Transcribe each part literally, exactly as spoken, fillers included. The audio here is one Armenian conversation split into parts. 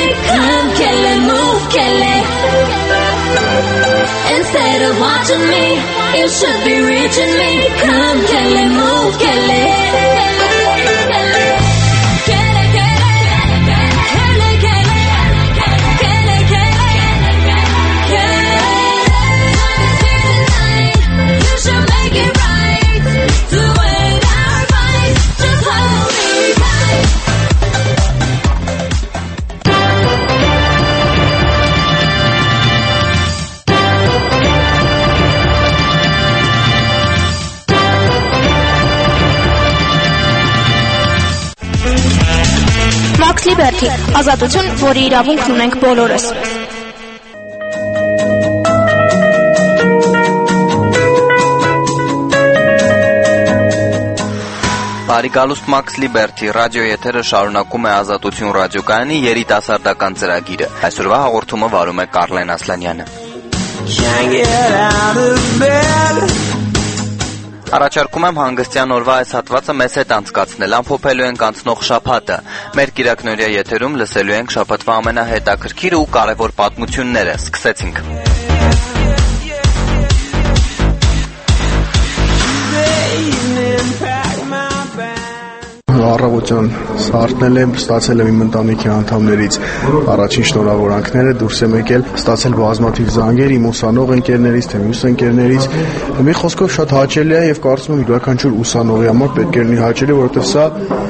Come, Kelly, move, Kelly. Instead of watching me, you should be reaching me. Come, Kelly, move, Kelly. Max Liberty, ազատություն, որի իրավունքն ունենք բոլորս։ Բարի գալուստ Max Liberty ռադիո եթերը շարունակում է Ազատություն ռադիոկայանի երիտասարդական ծրագիրը։ Այսօրվա հաղորդումը վարում է Կարլեն Ասլանյանը։ Առաջարկում եմ հանգստյան օրվա այս հատվածը մեզ հետ անցկացնել, ամփոփելու ենք անցնող շաբաթը։ Մեր կիրակնօրյա եթերում լսելու ենք շաբաթվա ամենահետաքրքիր ու կարևոր պատմությունները։ Սկսեցինք։ Առավոտյան սարթնել եմ, ստացել եմ իմ ընտանիքի անդամներից առաջին շնորհավորանքները, դուրս եմ եկել, ստացել բազմաթիվ զանգեր իմ ուսանող ընկերներից, թե մյուս ընկերներից։ Մի խոսքով շատ հաճելի է եւ կարծում եմ յուրաքանչյուր ուսանողի համար պետք է լինի հաճելի, որովհետեւ սա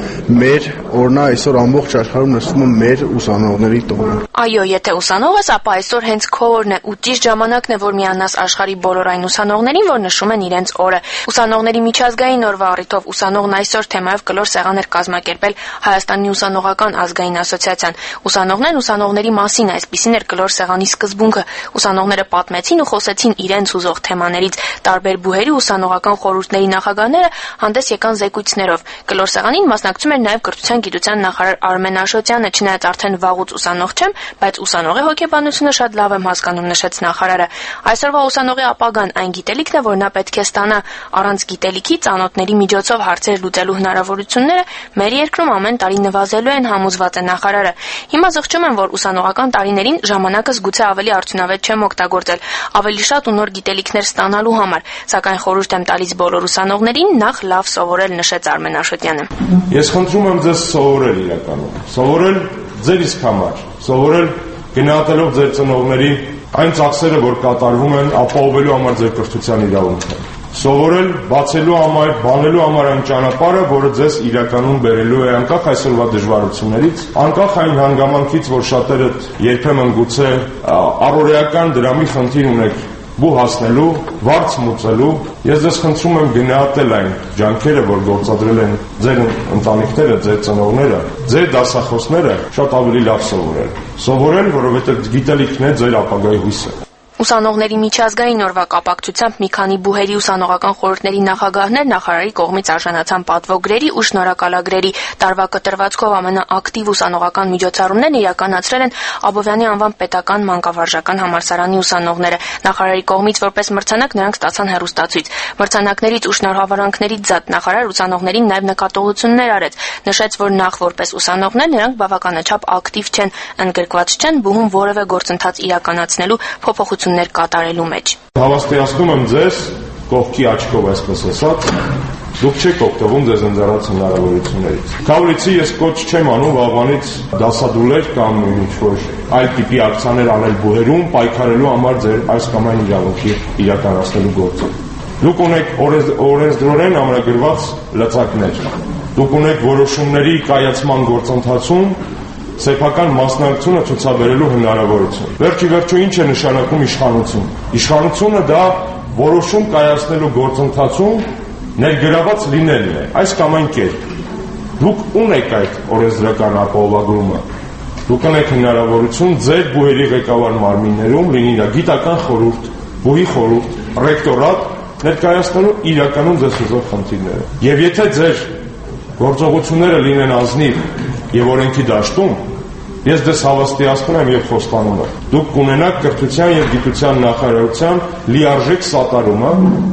մեր օրնա այսօր ամբողջ աշխարհում նշվում է մեր ուսանողների տոնը։ Այո, եթե ուսանող ես, ապա այսօր հենց քո օրն է ու ճիշտ ժամանակն է, որ միանաս աշխարհի բոլոր այն ուսանողներին, որ նշում են իրենց օրը։ Ուսանողների միջազգային օրվա առիթով ուսանողն այսօր թեմայով կլոր սեղան էր կազմակերպել Հայաստանի ուսանողական ազգային ասոցիացիան։ Ուսանողներն ուսանողների մասին այսպիսին էր կլոր սեղանի սկզբունքը։ Ուսանողները պատմեցին ու խոսեցին իրենց ուզող թեմաներից։ Տարբեր բուհերի ուսանողական խորհուրդների նախագահները հանդես եկան զեկույցներով։ Կլոր սեղանին մասնակցում էր նաև կրթության գիտության նախարար Արմեն Աշոտյանը, չնայած արդեն վաղուց ուսանող չեմ, բայց ուսանողի հոգեբանությունը շատ լավ եմ հասկանում, նշեց նախարարը։ Այսօրվա ուսանողի ապագան այն գիտելիքն է, որ նա պետք է ստանա։ Առանց գիտելիքի ծանոթների միջոցով հարցեր լուծելու հնարավորությունները մեր երկրում ամեն տարի նվազելու են, համոզված է նախարարը։ Հիմա զղջում եմ, որ ուսանողական տարիներին ժամանակը զգուցե ավելի արդյունավետ չեմ օգտագործել, ավելի շատ ու նոր գիտելիքներ ստանալու համար, սակայն խորհուրդ եմ տալիս բոլոր ուսանողներին նախ լավ սովորել, նշեց Արմեն Աշոտյանը։ Ես խնդրում եմ ձեզ սովորել իրականում, սովորել ձեր իսկ համար, սովորել գնահատելով ձեր ծնողների այն ծախսերը, որ կատարվում են ապահովելու համար ձեր կրթության իրավունքը։ Սովորել բացելու համար, բանելու համար այն ճանապարհը, որը ձեզ իրականում բերելու է անկախ այսօրվա դժվարություններից, անկախ այն հանգամանքից, որ շատերը երբեմն գուցե առօրեական դրամի խնդիր ունեք բու հասնելու, վարձ մուծելու։ Ես ձեզ խնդրում եմ գնահատել այն ջանքերը, որ գործադրել են ձեր ընտանիքները, ձեր ծնողները, ձեր դասախոսները, շատ ավելի լավ սովորել։ Սովորել, որովհետև գիտելիքն է ձեր ապագայի հույսը։ Ուսանողների միջազգային օրվա կապակցությամբ մի քանի բուհերի ուսանողական խորհուրդների նախագահներ նախարարի կողմից արժանացան պատվոգրերի ու շնորհակալագրերի։ Տարվա կտրվածքով ամենաակտիվ ուսանողական միջոցառումներն իրականացրել են Աբովյանի անվան պետական մանկավարժական համալսարանի ուսանողները։ Նախարարի կողմից որպես մրցանակ նրանք ստացան հեռուստացույց։ Մրցանակներից ու շնորհավորանքներից զատ նախարար ուսանողներին նաև նկատողություններ արեց։ Նշեց, որ նախ որպես ուսանողներ նրանք բավականաչափ ակտիվ չեն, ընդգրկված չեն բուհում որևէ գործընթաց իրականացնելու փոփոխություններ կատարելու մեջ։ Հավաստիացնում եմ ձեզ կողքի աչքով, այսպես ասած, դուք չեք օգտվում ձեզ ընձեռած հնարավորություններից։ Քավլիցի ես կոչ չեմ անում վաղվանից դասադուլեր կամ ինչ-որ այլ տիպի ակցիաներ անել բուհերում, պայքարելու համար ձեր այս կամ այն իրավունքի իրականացնելու գործը։ Դուք ունեք օրենսդրորեն ամրագրված լծակներ։ Դուք ունեք որոշումների կայացման գործընթացում սեփական մասնակցությունը ցուցաբերելու հնարավորություն։ Վերջի վերջո ինչ է նշանակում իշխանություն։ Իշխանությունը դա որոշում կայացնելու գործընթացում ներգրաված լինելն է, այս կամ այն կերպ։ Դուք ունեք այդ օրենսդրական ապահովագրումը։ Դուք ունեք հնարավորություն ձեր բուհերի ղեկավար մարմիններում, լինի դա գիտական խորհուրդ, բուհի խորհուրդ, ռեկտորատ, ներկայացնելու իրականում ձեզ ուզող խնդիրները։ Եվ եթե ձեր գործողությունները լինեն ազնիվ եւ օրենքի դաշտում, ես դες հավաստիացնում եմ եւ խոստանում եմ։ Դուք կունենաք կրթության եւ գիտության նախարարության լիարժեք սատարումը։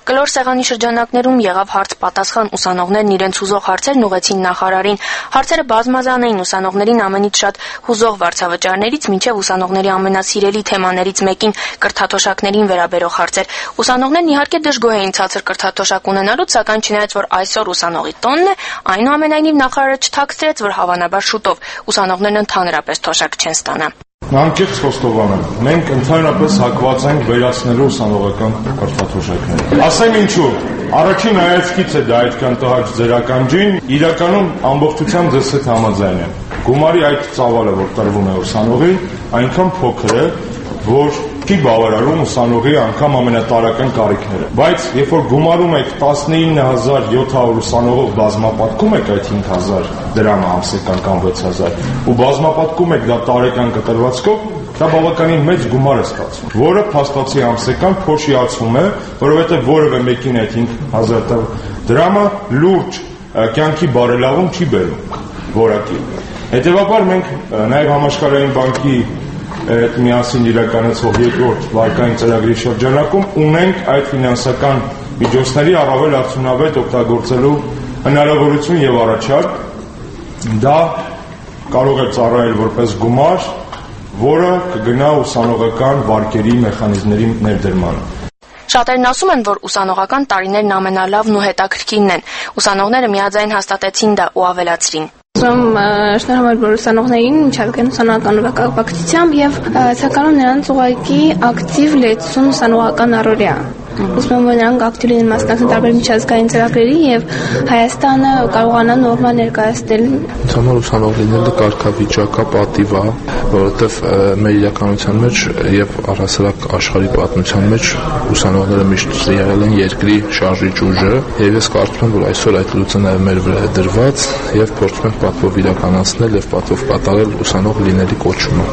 Կլոր սեղանի շրջանակներում եղավ հարց-պատասխան, ուսանողներն իրենց հուզող հարցերն ուղղեցին նախարարին։ Հարցերը բազմազան էին, ուսանողներին ամենից շատ հուզող վարձավճարներից մինչև ուսանողների ամենասիրելի թեմաներից մեկին կրթաթոշակներին վերաբերող հարցեր։ Ուսանողներն իհարկե դժգոհ էին ցածր կրթաթոշակ ունենալուց, սակայն չնայած որ այսօր ուսանողի տոնն է, այնուամենայնիվ նախարարը չթաքցրեց, որ հավանաբար շուտով ուսանողներն ընդհանրապես թոշակ չեն ստանա։ Անկեղծ խոստովանեմ, մենք ընդհանրապես հակված ենք վերացնելու ուսանողական կրթաթոշակները։ Ասեմ ինչու, առաջին հայացքից է դա այդքան տհաճ ձեր ականջին, իրականում ամբողջությամբ ձեզ հետ համաձայն եմ։ Գումարի այդ ծավալը, որ տրվում է ուսանողին, այնքան փոքր է, որ չի բավարարում ուսանողի անգամ ամենատարական կարիքները։ Բայց երբ որ գումարում եք տասնինը հազար յոթ հարյուր ուսանողով բազմապատկում եք այդ հինգ հազար դրամը ամսական կամ վեց հազար ու բազմապատկում եք դա տարեկան կտրվածքով, դա բավականին մեծ գումար է ստացվում, որը փաստացի ամսական փոշիացում է, որովհետև որևէ մեկին այդ հինգ հազար դրամը լուրջ կյանքի բարելավում չի բերում որակի։ Հետևաբար մենք նաև Համաշխարհային բանկի այդ միասին իրականացվող երկրորդ վարկային ծրագրի շրջանակում ունենք այդ ֆինանսական միջոցների առավել արդյունավետ օգտագործելու հնարավորություն եւ առաջարկ։ Դա կարող է ծառայել որպես գումար, որը կգնա ուսանողական վարկերի մեխանիզմների ներդրմանը։ Շատերն ասում են, որ ուսանողական տարիներն ամենալավն ու հետաքրքիրն են։ Ուսանողները միաձայն հաստատեցին դա ու ավելացրին։ Ուզում շնորհավորել բոլոր ուսանողներին միջազգային ուսանողական կապակցությամբ եւ ցանկանում նրանց ուղղակի ակտիվ լեցուն ուսանողական առօրյա։ Ուզում եմ, որ նրանք ակտիվ լինեն մասնակցեն տարբեր միջազգային ծրագրերի եւ Հայաստանը կարողանա նորմալ ներկայացնել։ Ցամալ ուսանող լինելը կարգավիճակա պատիվ է, որովհետեւ մեր իրականության մեջ եւ առհասարակ աշխարհի պատմության մեջ ուսանողները միշտ եղել են երկրի շարժիչ ուժը եւ ես կարծում եմ, որ այսօր այդ լուծը նաեւ մեր վրա է դրված եւ փորձում ենք պատվով իրականացնել եւ պատվով կատարել ուսանող լինելի կոչումը։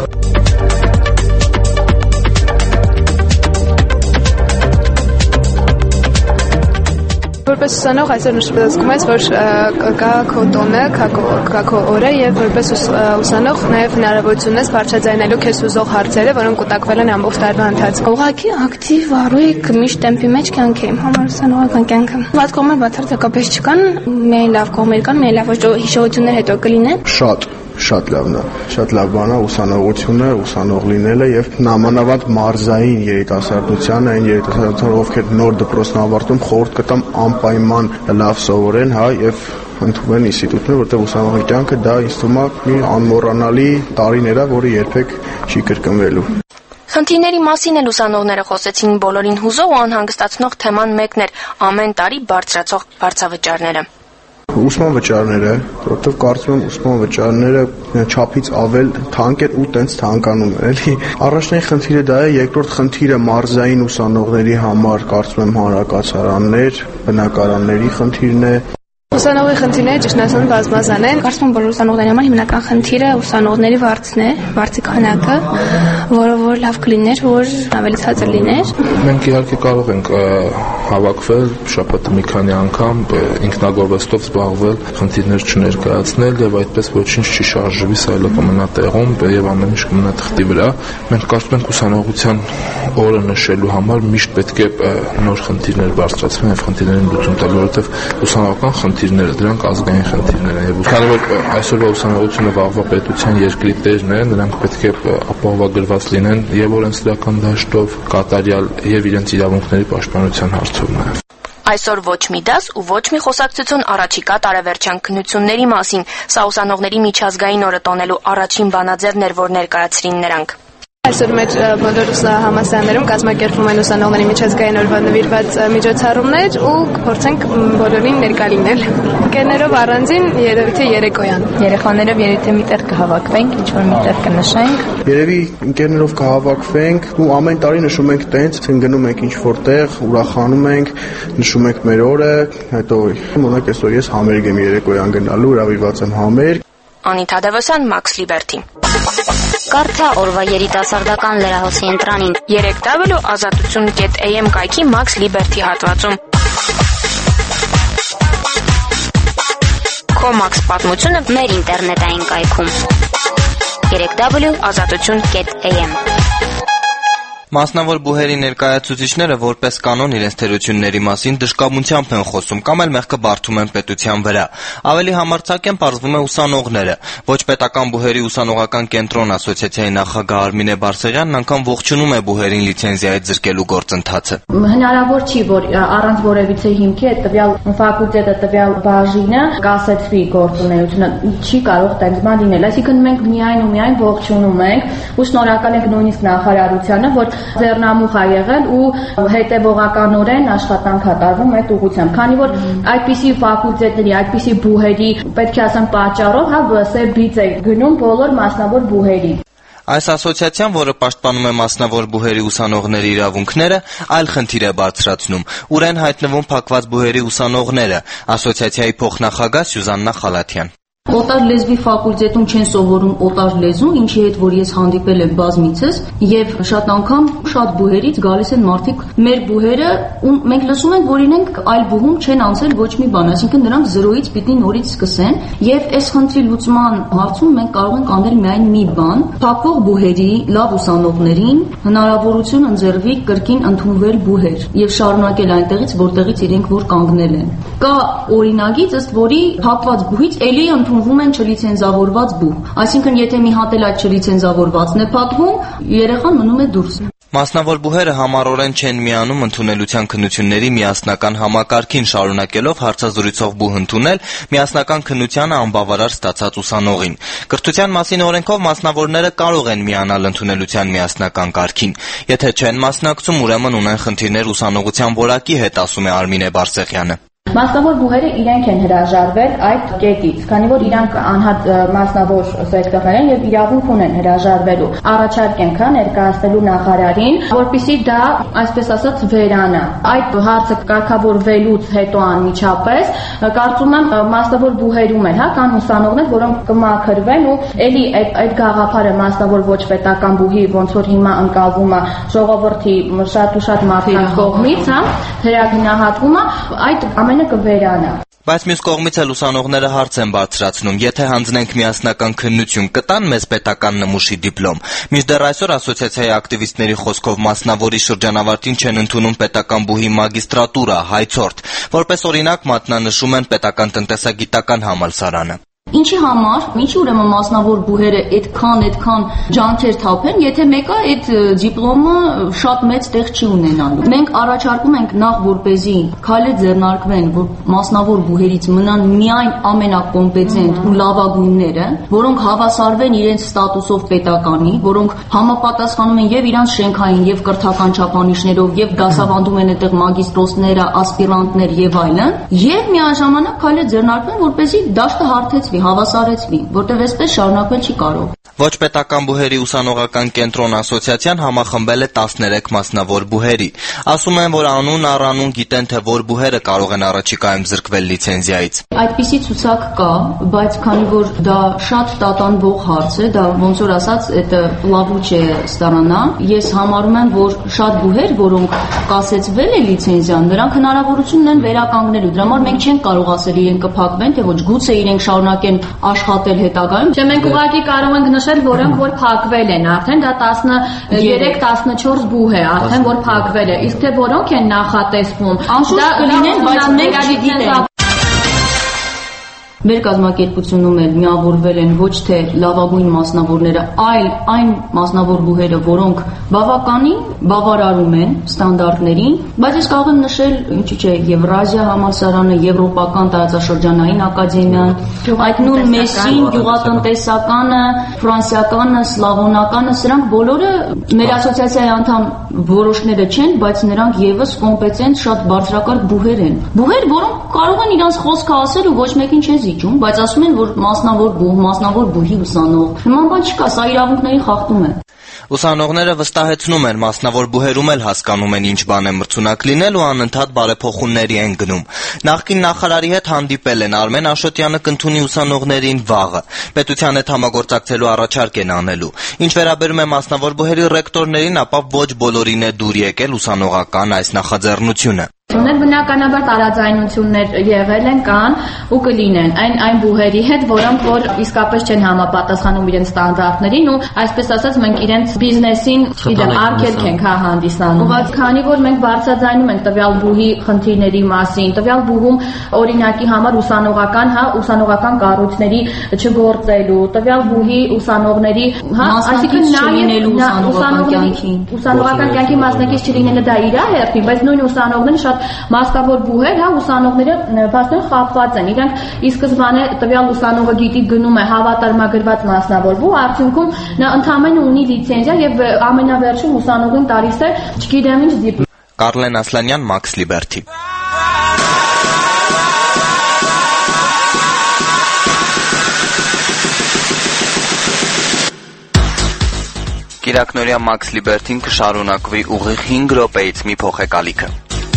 Որպես ուսանող այսօր նշվածքում ես, որ կա քո տոնը, կա քո օրը եւ որպես ուսանող նաեւ հնարավորություն ես բարձրաձայնելու քեզ ուզող հարցերը, որոնք կուտակվել են ամբողջ տարվա ընթացքում։ Ուղղակի ակտիվ առույգ միշտ տեմպի մեջ կյանք է, համար ուսանողական կյանքը։ Վատ կողմեր բացարձակապես չկան, միայն լավ կողմեր կան, միայն լավ հիշողություններ հետո կլինեն։ Շատ Շատ լավն է, շատ լավ բան է ուսանողությունը, ուսանող լինելը եւ նամանավանդ մարզային երիտասարդության, այն երիտասարդությանը, ովքեր նոր դպրոցն ավարտում, խորհուրդ կտամ անպայման լավ սովորեն, հա, եւ ընդունեն ինստիտուտներ, որտեղ ուսանողի կյանքը դա ինձ թվում է մի անմոռանալի տարիներ է, որը երբեք չի կրկնվելու։ Խնդիրների մասին էլ ուսանողները խոսեցին, բոլորին հուզող ու անհանգստացնող թեման մեկն էր՝ ամեն տարի բարձրացող վարձավճարները։ Ուսման վճարները, որովհետև կարծում եմ ուսման վճարները չափից ավել թանկ են ու տենց թանկանում են, էլի։ Առաջին խնդիրը դա է, երկրորդ խնդիրը մարզային ուսանողների համար կարծում եմ հանրակացարաններ, բնակարանների խնդիրն է։ Ուսանողի խնդիրները ճիշտ ասած բազմազան են։ Կարծում եմ բոլոր ուսանողների համար հիմնական խնդիրը ուսանողների վարձն է, վարձի քանակը, որը որ լավ կլիներ, որ ավելի ցածր լիներ։ Մենք իհարկե կարող ենք հավաքվել շաբաթը մի քանի անգամ ինքնագովեստով զբաղվել, խնդիրներ չներկայացնել եւ այդպես ոչինչ չի շարժվի, սա էլ կմնա տեղում եւ ամեն ինչ կմնա թղթի վրա։ Մենք կարծում ենք ուսանողության օրը նշելու համար միշտ պետք է նոր խնդիրներ բարձրացվեն եւ խնդիրներին լուծում տալ, որովհետեւ ուսանողական խնդիրները դրանք ազգային խնդիրներ են եւ քանի որ այսօրվա ուսանողությունը վաղվա պետության երկրի տերն է, նրանք պետք է ապահովագրված լինեն եւ օրենսդրական դաշտով, կատարյալ եւ իրենց իրավունքների պաշտպանության հարցով նաեւ։ Այսօր ոչ մի դաս ու ոչ մի խոսակցություն առաջիկա տարեվերջյան քննությունների մասին, սա ուսանողների միջազգային օրը տոնելու առաջին բանաձևն էր, որ ներկայացրին նրանք։ Այսօր մեր բոլոր համալսարաններում կազմակերպվում են ուսանողների միջազգային օրվա նվիրված միջոցառումներ ու կփորձենք բոլորին ներկա լինել։ Ընկերներով առանձին երևի թե երեկոյան։ Երեխաներով երևի թե միտեղ կհավաքվենք, ինչ-որ միտեղ կնշենք։ Երևի ընկերներով կհավաքվենք ու ամեն տարի նշում ենք տենց, գնում ենք ինչ-որ տեղ, ուրախանում ենք, նշում ենք մեր օրը, հետո մոնակ այսօր ես համերգ եմ երեկոյան գնալու, հրավիրված եմ համերգ։ Անիթա Դևոսյան, Max Liberty։ Կարդա օրվա երիտասարդական լրահոսի ընտրանին երեք w ազատություն կետ a m կայքի Max Liberty հատվածում։ Քո Max պատմությունը մեր ինտերնետային կայքում երեք w ազատություն կետ a m Մասնավոր բուհերի ներկայացուցիչները որպես կանոն իրենց թերությունների մասին դժկամությամբ են խոսում կամ էլ մեղքը բարդում են պետության վրա։ Ավելի համարձակ են պարզվում է ուսանողները։ Ոչ պետական բուհերի ուսանողական կենտրոն ասոցիացիայի նախագահ Արմինե Բարսեղյանն անգամ ողջունում է բուհերին լիցենզիայից զրկելու գործընթացը։ Հնարավոր չի, որ առանց որևիցե հիմքի այդ տվյալ ֆակուլտետը, տվյալ բաժինը կասեցվի գործունեությունը, չի կարող տենց բան լինել։ Այսինքն մենք միայն ու միայն ողջունում ենք ու շնորհակալ ենք նույնիսկ նախարարությանը, որ ձեռնամուխ է եղել ու հետևողականորեն աշխատանք է տարվում այդ ուղղությամբ, քանի որ այդպիսի ֆակուլտետների, այդպիսի բուհերի, պետք է ասեմ պատճառով, հա, սև բիծ է գնում բոլոր մասնավոր բուհերի։ Այս ասոցիացիան, որը պաշտպանում է մասնավոր բուհերի ուսանողների իրավունքները, այլ խնդիր է բարձրացնում, ուր են հայտնվում փակված բուհերի ուսանողները, ասոցիացիայի փոխնախագահ Սյուզաննա Խալաթյան։ Օտար լեզվի ֆակուլտետում չեն սովորում օտար լեզու, ինչի հետ որ ես հանդիպել եմ բազմիցս, եւ շատ անգամ շատ բուհերից գալիս են մարդիկ մեր բուհերը, ու մենք լսում ենք, որ իրենք այլ բուհում չեն անցել ոչ մի բան, այսինքն նրանք զրոյից պիտի նորից սկսեն, եւ այս խնդրի լուծման հարցում մենք կարող ենք անել միայն մի բան՝ փակվող բուհերի լավ ուսանողներին հնարավորություն ընձեռվի կրկին ընդունվել բուհեր եւ շարունակել այնտեղից, որտեղից իրենք որ կանգնել են։ Կա օրինագիծ, ըստ որի փակված բուհից ելի ընդունվում են չլիցենզավորված բուհ։ Այսինքն, եթե մի հատ էլ այդ չլիցենզավորվածն է փակվում, երեխան մնում է դուրս։ Մասնավոր բուհերը համառորեն չեն միանում ընդունելության քննությունների միասնական համակարգին, շարունակելով հարցազրույցով բուհ ընդունել միասնական քննությանը անբավարար ստացած ուսանողին։ Կրթության մասին օրենքով մասնավորները կարող են միանալ ընդունելության միասնական կարգին։ Եթե չեն մասնակցում, ուրեմն ունեն խնդիրներ ուսանողության որակի հետ, ասում է Արմինե Բարսեղյանը։ Մասնավոր բուհերը իրենք են հրաժարվել այդ կետից, քանի որ իրանք անհատ մասնավոր սեկտորներ են եւ իրավունք ունեն հրաժարվելու։ Առաջարկ ենք հա ներկայացնելու նախարարին, որպեսզի դա, այսպես ասած, վերանա։ Այդ հարցը կարգավորվելուց հետո անմիջապես կարծում եմ մասնավոր բուհերում էլ հա կան ուսանողներ, որոնք կմաքրվեն ու ելի այդ այդ գաղափարը մասնավոր ոչ պետական բուհի ոնց որ հիմա ընկալվում է ժողովրդի շատ ու շատ մարդկանց կողմից, հա, հրագնահատվում է, այդ ամենը կվերանա։ Բայց մյուս կողմից էլ ուսանողները հարց են բարձրացնում, եթե հանձնենք միասնական քննություն, կտան մեզ պետական նմուշի դիպլոմ։ Մինչդեռ այսօր ասոցիացիայի ակտիվիստների խոսքով մասնավորի շրջանավարտին չեն ընդունում պետական բուհի մագիստրատուրա, հայցորդ, որպես օրինակ մատնանշում են պետական տնտեսագիտական համալսարանը։ Ինչի համար, ինչի ուրեմն մասնավոր բուհերը այդքան, այդքան ջանքեր թափեն, եթե մեկը այդ դիպլոմը շատ մեծ տեղ չի ունենալու։ Մենք առաջարկում ենք նախ որպեսզի քայլեր ձեռնարկվեն, որ մասնավոր բուհերից մնան միայն ամենակոմպետենտ ու լավագույնները, որոնք հավասարվեն իրենց ստատուսով պետականի, որոնք համապատասխանում են եւ իրանց շենքային եւ կրթական չափանիշներով եւ դասավանդում են այդտեղ մագիստրոսները, ասպիրանտներ եւ այլն, եւ միաժամանակ քայլեր ձեռնարկվեն, որպեսզի դաշտը հարթեցվի, հավասարեցվի, որտեղ այսպես շարունակվել չի կարող։ Ոչ պետական բուհերի ուսանողական կենտրոն ասոցիացիան համախմբել է տասներեք մասնավոր բուհերի։ Ասում են, որ անուն առանուն գիտեն, թե որ բուհերը կարող են առաջիկայում զրկվել լիցենզիայից։ Այդպիսի ցուցակ կա, բայց քանի որ դա շատ տատանվող հարց է, դա ոնց որ ասած, это плавучая сторона, ես համարում եմ, որ շատ բուհեր, որոնք կասեցվել է լիցենզիան, նրանք հնարավորություն ունեն վերականգնելու։ Դրա համար մենք չենք կարող ասել իրենք կփակվեն, թե ոչ, գուցե իրենք շարունակեն աշխատել հետագայում։ Չէ, մենք ուղղակի կարող ենք նշել, որոնք որ փակվել են արդեն, դա տասներեք տասնչորս բուհ է արդեն, որ փակվել է, իսկ թե որոնք են նախատեսվում, դա կլինեն, բայց մենք չգիտենք։ Մեր կազմակերպությունում էլ միավորվել են ոչ թե լավագույն մասնավորները, այլ այն մասնավոր բուհերը, որոնք բավականին բավարարում են ստանդարտներին, բայց ես կարող եմ նշել, ինչու՞ չէ, Եվրազիա համալսարանը, Եվրոպական տարածաշրջանային ակադեմիան, այդ նույն Մեսին, գյուղատնտեսականը, ֆրանսիականը, սլավոնականը, սրանք բոլորը մեր ասոցիացիայի անդամ որոշները չեն, բայց նրանք եւս կոմպետենտ շատ բարձրակարգ բուհեր են։ Բուհեր, որոնք կարող են իրանց խոսքը ասել ու ոչ մեկին չեն բայց ասում են, որ մասնավոր բուհ, մասնավոր բուհի ուսանող։ Նման բան չկա, սա իրավունքների խախտում է։ Ուսանողները վստահեցնում են, մասնավոր բուհերում էլ հասկանում են ինչ բան է մրցունակ լինել ու անընդհատ բարեփոխումների են գնում։ Նախկին նախարարի հետ հանդիպել են, Արմեն Աշոտյանը կընդունի ուսանողներին վաղը։ Պետության հետ համագործակցելու առաջարկ են անելու։ Ինչ վերաբերում է մասնավոր բուհերի ռեկտորներին, ապա ոչ բոլորին է դուր եկել ուսանողական այս նախաձեռնությունը։ Բնականաբար տարաձայնություններ եղել են կան ու կլինեն այն այն բուհերի հետ, որոնք որ իսկապես չեն համապատասխանում իրենց ստանդարտներին ու այսպես ասած մենք իրենց բիզնեսին իրեն արգելք ենք հա հանդիսանում։ Քանի որ մենք բարձրաձայնում ենք տվյալ բուհի խնդիրների մասին, տվյալ բուհում օրինակի համար ուսանողական հա ուսանողական կառույցների չգործելու, տվյալ բուհի ուսանողների հա այսինքն նաև ուսանողների ուսանողական կյանքի մասնակից չլինելը դա իր հերթին, բայց նույն ուսանողները շատ մասնավոր բուհեր, հա, ուսանողները բացարձակ խապված են։ Իրանք ի սկզբանե տվյալ ուսանողը գիտի գնում է հավատարմագրված մասնավոր բուհ, արդյունքում նա ընդամենը ունի լիցենզիա եւ ամենավերջում ուսանողին տալիս է չգիտեմ ինչ դիպլոմ։ Կարլեն Ասլանյան, Max Liberty։ Կիրակնորյա Max Liberty-ն կշարունակվի ուղիղ հինգ րոպեից մի փոխեկալիքը։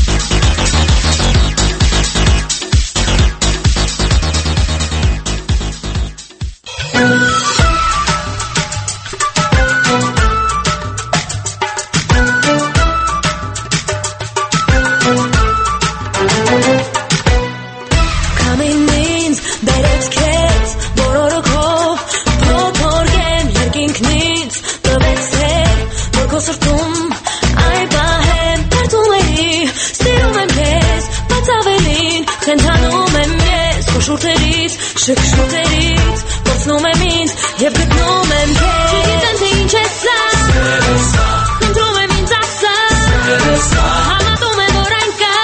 Շքշուտերից կոսնում եմ ինձ և գտնում եմ քեզ Չգիտեմ թե ինչ ես սա Խնդրում եմ ինձ ասա Համատում եմ որ այն կա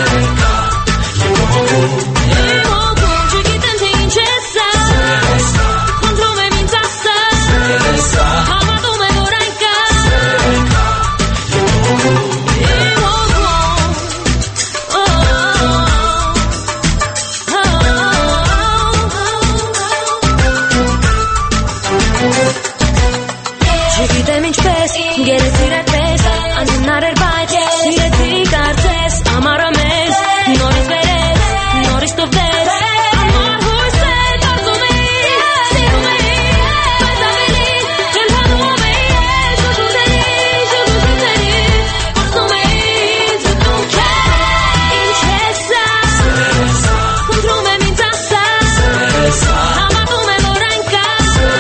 Իմ հոգում չգիտեմ թե ինչ ես սա Խնդրում եմ ինձ ասա Համատում եմ որ այն կա Իմ Գերես իրար պես, անհնար էր բայց Սիրեցի կարծես, ամառը մեզ Նորից վերես, նորից տվեց Ամար հույս է, կարծում էի Սիրում էի, բայց ավելի Կենթանում էի, շուշուտերի, շուշուտերի Կորսնում էի, զուտում քեզ Ինչ ես սա Խնդրում եմ ինձ ասա Համատում եմ որ այն կա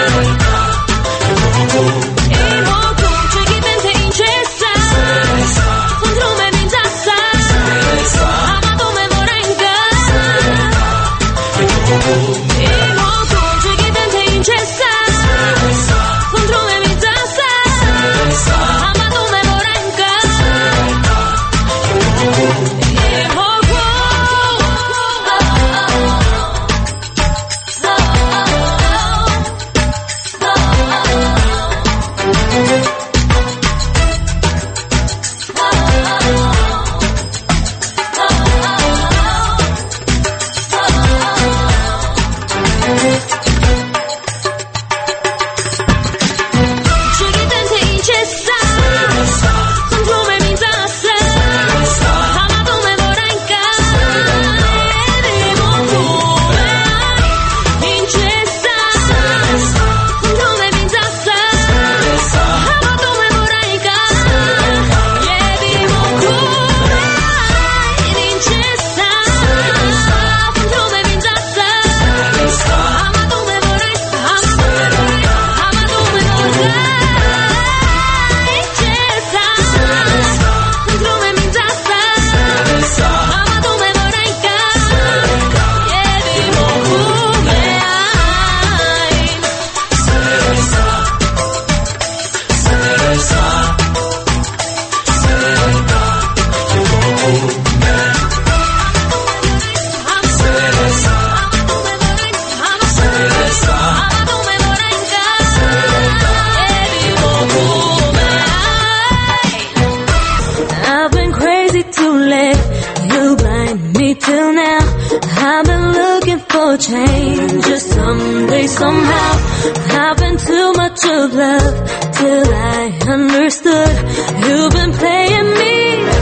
Change just someday somehow having too much of love till I understood you've been playing me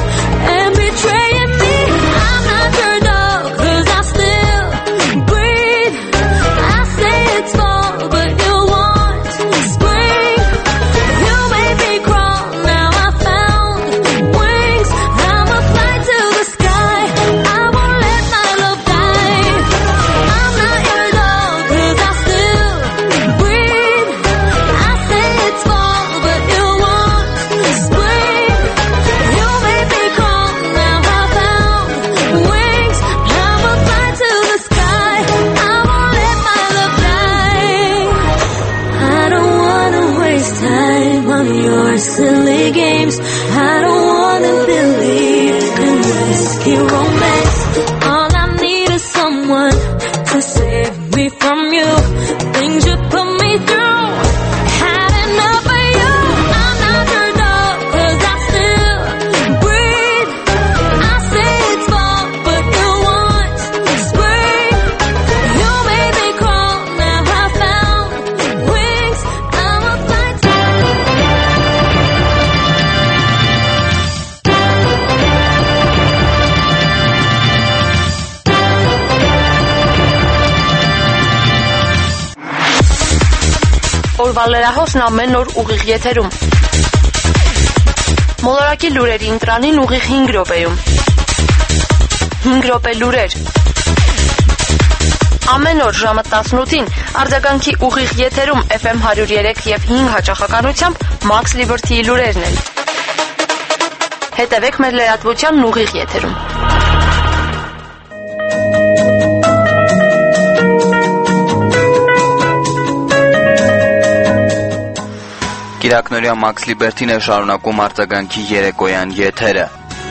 and betraying me I'm not turned off cause I still breathe I say it's fall but you want spring you made me crawl now I found wings I'ma fly to the sky fun of your silly games. I don't wanna believe in risky romance. All I need is someone to save me from you. Things you put me through. Had enough of you. I'm not your dog, 'cause I still breathe. I say it's fall, but you want to scream. You made me crawl, now I found wings. I'm a flight. Օրվա լրահոսն ամեն օր ուղիղ եթերում։ Մոլորակի լուրերի ընտրանին ուղիղ հինգ րոպեում։ հինգ րոպե լուրեր։ Ամեն օր ժամը տասնութին արձագանքի ուղիղ եթերում Էֆ Էմ հարյուր երեք եւ հինգ հաճախականությամբ Max Liberty-ի լուրերն են։ Հետևեք մեր լրատվությանն ուղիղ եթերում։ Կիրակնորյա Max Liberty-ն է շարունակում արձագանքի երեկոյան եթերը։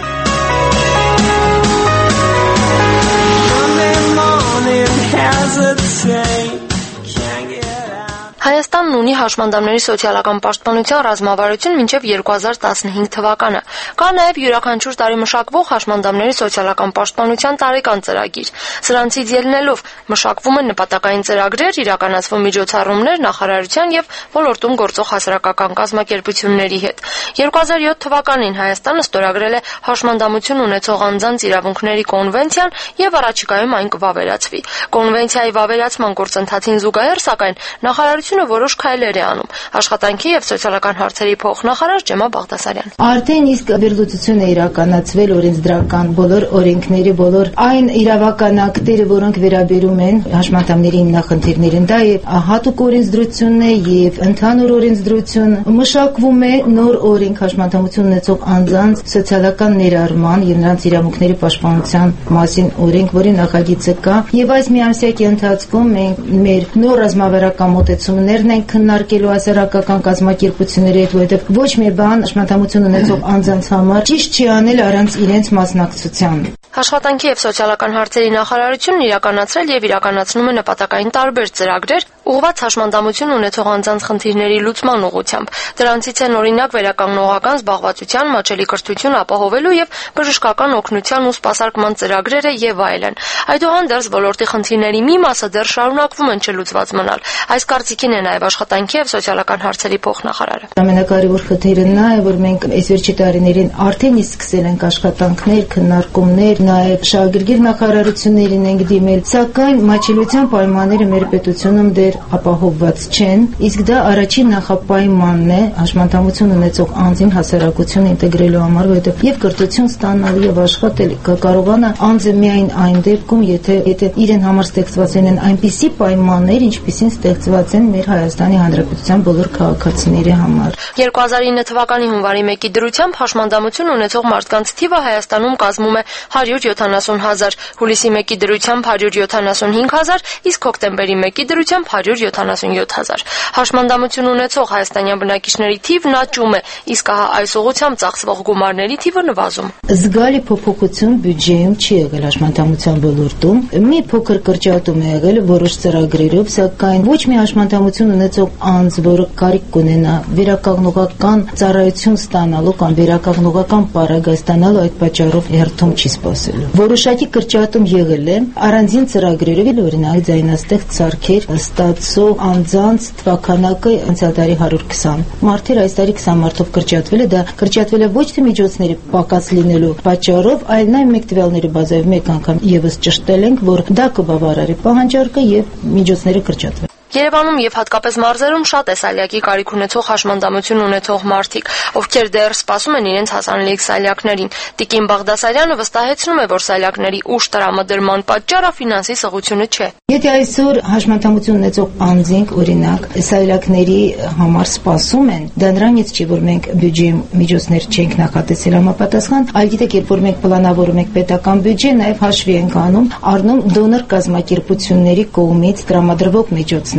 Հայաստանն ունի հաշմանդամների սոցիալական պաշտպանության ռազմավարություն մինչև երկու հազար տասնհինգ թվականը։ Կա նաև յուրաքանչյուր տարի մշակվող հաշմանդամների սոցիալական պաշտպանության տարեկան ծրագիր։ Սրանցից ելնելով մշակվում են նպատակային ծրագրեր, իրականացվում միջոցառումներ նախարարության եւ ոլորտում գործող հասարակական կազմակերպությունների հետ։ երկու հազար յոթ թվականին Հայաստանը ստորագրել է հաշմանդամություն ունեցող անձանց իրավունքների կոնվենցիան եւ առաջիկայում այն կվավերացվի։ Կոնվենցիայի վավերացման գործընթացին զուգահեռ, սակայն նախարարությունը որոշ քայլեր է անում։ Աշխատանքի եւ սոցիալական հարցերի փոխնախարար Ջեմա Բաղդասարյան։ Արդեն իսկ վերլուծություն է իրականացվել օրենսդրական բոլոր օրենքների, բոլոր այն իրավական ակտերը, որոնք վերաբերում են հաշմանդամների հիմնախնդիրներին։ Դա եւ հատուկ օրենսդրությունն է եւ ընդհանուր օրենսդրություն։ Մշակվում է նոր օրենք հաշմանդամություն ունեցող անձանց սոցիալական ներառման եւ նրանց իրավունքների պաշտպանության մասին օրենք, որի նախագիծը կա, եւ այս միամսյակի ընթացքում մենք մեր նոր ռազմավարական մոտեցումներն են քննարկելու հասարակական կազմակերպությունների հետ, որովհետեւ ոչ մի բան հաշմանդամություն ունեցող անձանց համար ճիշտ չի անել առանց իրենց մասնակցության։ Աշխատանքի եւ սոցիալական հարցերի նախարարությունն իրականացրել եւ իրականացնում է նպատակային տարբեր ծրագրեր, ուղղված հաշմանդամություն ունեցող անձանց խնդիրների լուծման ուղղությամբ։ Դրանցից են օրինակ վերականգնողական զբաղվածության, մատչելի կրթություն ապահովելու եւ բժշկական օգնության ու սպասարկման ծրագրերը եւ այլն։ Այդուհանդերձ ոլորտի խնդիրների մի մասը դեռ շարունակվում են չլուծված մնալ։ Այս կարծիքին է նաեւ աշխատանքի եւ սոցիալական հարցերի փոխնախարարը։ Ամենակարևոր խնդիրը նա է, որ մենք այս վերջի տարիներին արդեն իսկ սկսել ենք աշխատանքներ, քննարկումներ, նաեւ շահագրգիռ նախարարություններին ենք դիմել, սակայն մատչելիության պայմանները մեր պետությունում դեռ ապահովված չեն, իսկ դա առաջին նախապայմանն է հաշմանդամություն ունեցող անձին հասարակություն ինտեգրելու համար, որովհետեւ եւ կրթություն ստանալ եւ աշխատել կարողանա անձը միայն այն դեպքում, եթե եթե իրեն համար ստեղծված են այնպիսի պայմաններ, ինչպիսին ստեղծված են մեր Հայաստանի Հանրապետության բոլոր քաղաքացիների համար։ երկու հազար ինը թվականի հունվարի մեկի դրությամբ հաշմանդամություն ունեցող մարդկանց թիվը Հայաստանում կազմում է հարյուր յոթանասուն հազար, հուլիսի մեկի դրությամբ հարյուր յոթանասունհինգ հազար, իսկ հոկտեմբերի մեկի դրությամբ հարյուր յոթանասունյոթ հազար։ Հաշմանդամություն ունեցող հայաստանյան բնակիչների թիվն աճում է, իսկ ահա այս ուղղությամբ ծախսվող գումարների թիվը նվազում։ Զգալի փոփոխություն բյուջեում չի եղել հաշմանդամության ոլորտում։ Մի փոքր կրճատում է եղել որոշ ծրագրերով, սակայն ոչ մի հաշմանդամություն ունեցող անձ, որը կարիք կունենա վերականգնողական ծառայություն ստանալու կամ վերականգնողական պարագա ստանալու, այդ պատճառով հերթում չի սպասելու։ Որոշակի կրճատում եղել է առանձին ծրագրերով, օրինակ ձայնաստեղծ սարքեր ստացող անձանց թվականակը անցյալ տարի հարյուր քսան մարդեր, այս տարի քսան մարդով կրճատվել է, դա կրճատվել է ոչ թե միջոցների պակաս լինելու պատճառով, այլ նաև մեկ տվյալների բազայով մեկ անգամ եւս ճշտել ենք, որ դա կբավարարի պահանջարկը եւ միջոցները կրճատվեն։ Երևանում եւ հատկապես մարզերում շատ է սալյակի կարիք ունեցող հաշմանդամություն ունեցող մարդիկ, ովքեր դեռ սպասում են իրենց հասանելիք սալյակներին։ Տիկին Բաղդասարյանը վստահեցնում է, որ սալյակների ուշ տրամադրման պատճառը ֆինանսի սղությունը չէ։ Եթե այսօր հաշմանդամություն ունեցող անձինք, օրինակ, սալյակների համար սպասում են, դա նրանից չի, որ մենք բյուջեում միջոցներ չենք նախատեսել համապատասխան, այլ գիտեք, երբ որ մենք պլանավորում ենք պետական բյուջե, նաեւ հաշվի ենք անում, առնում դոնոր կազմակերպությունների կողմից տրամադրվող միջոցներ։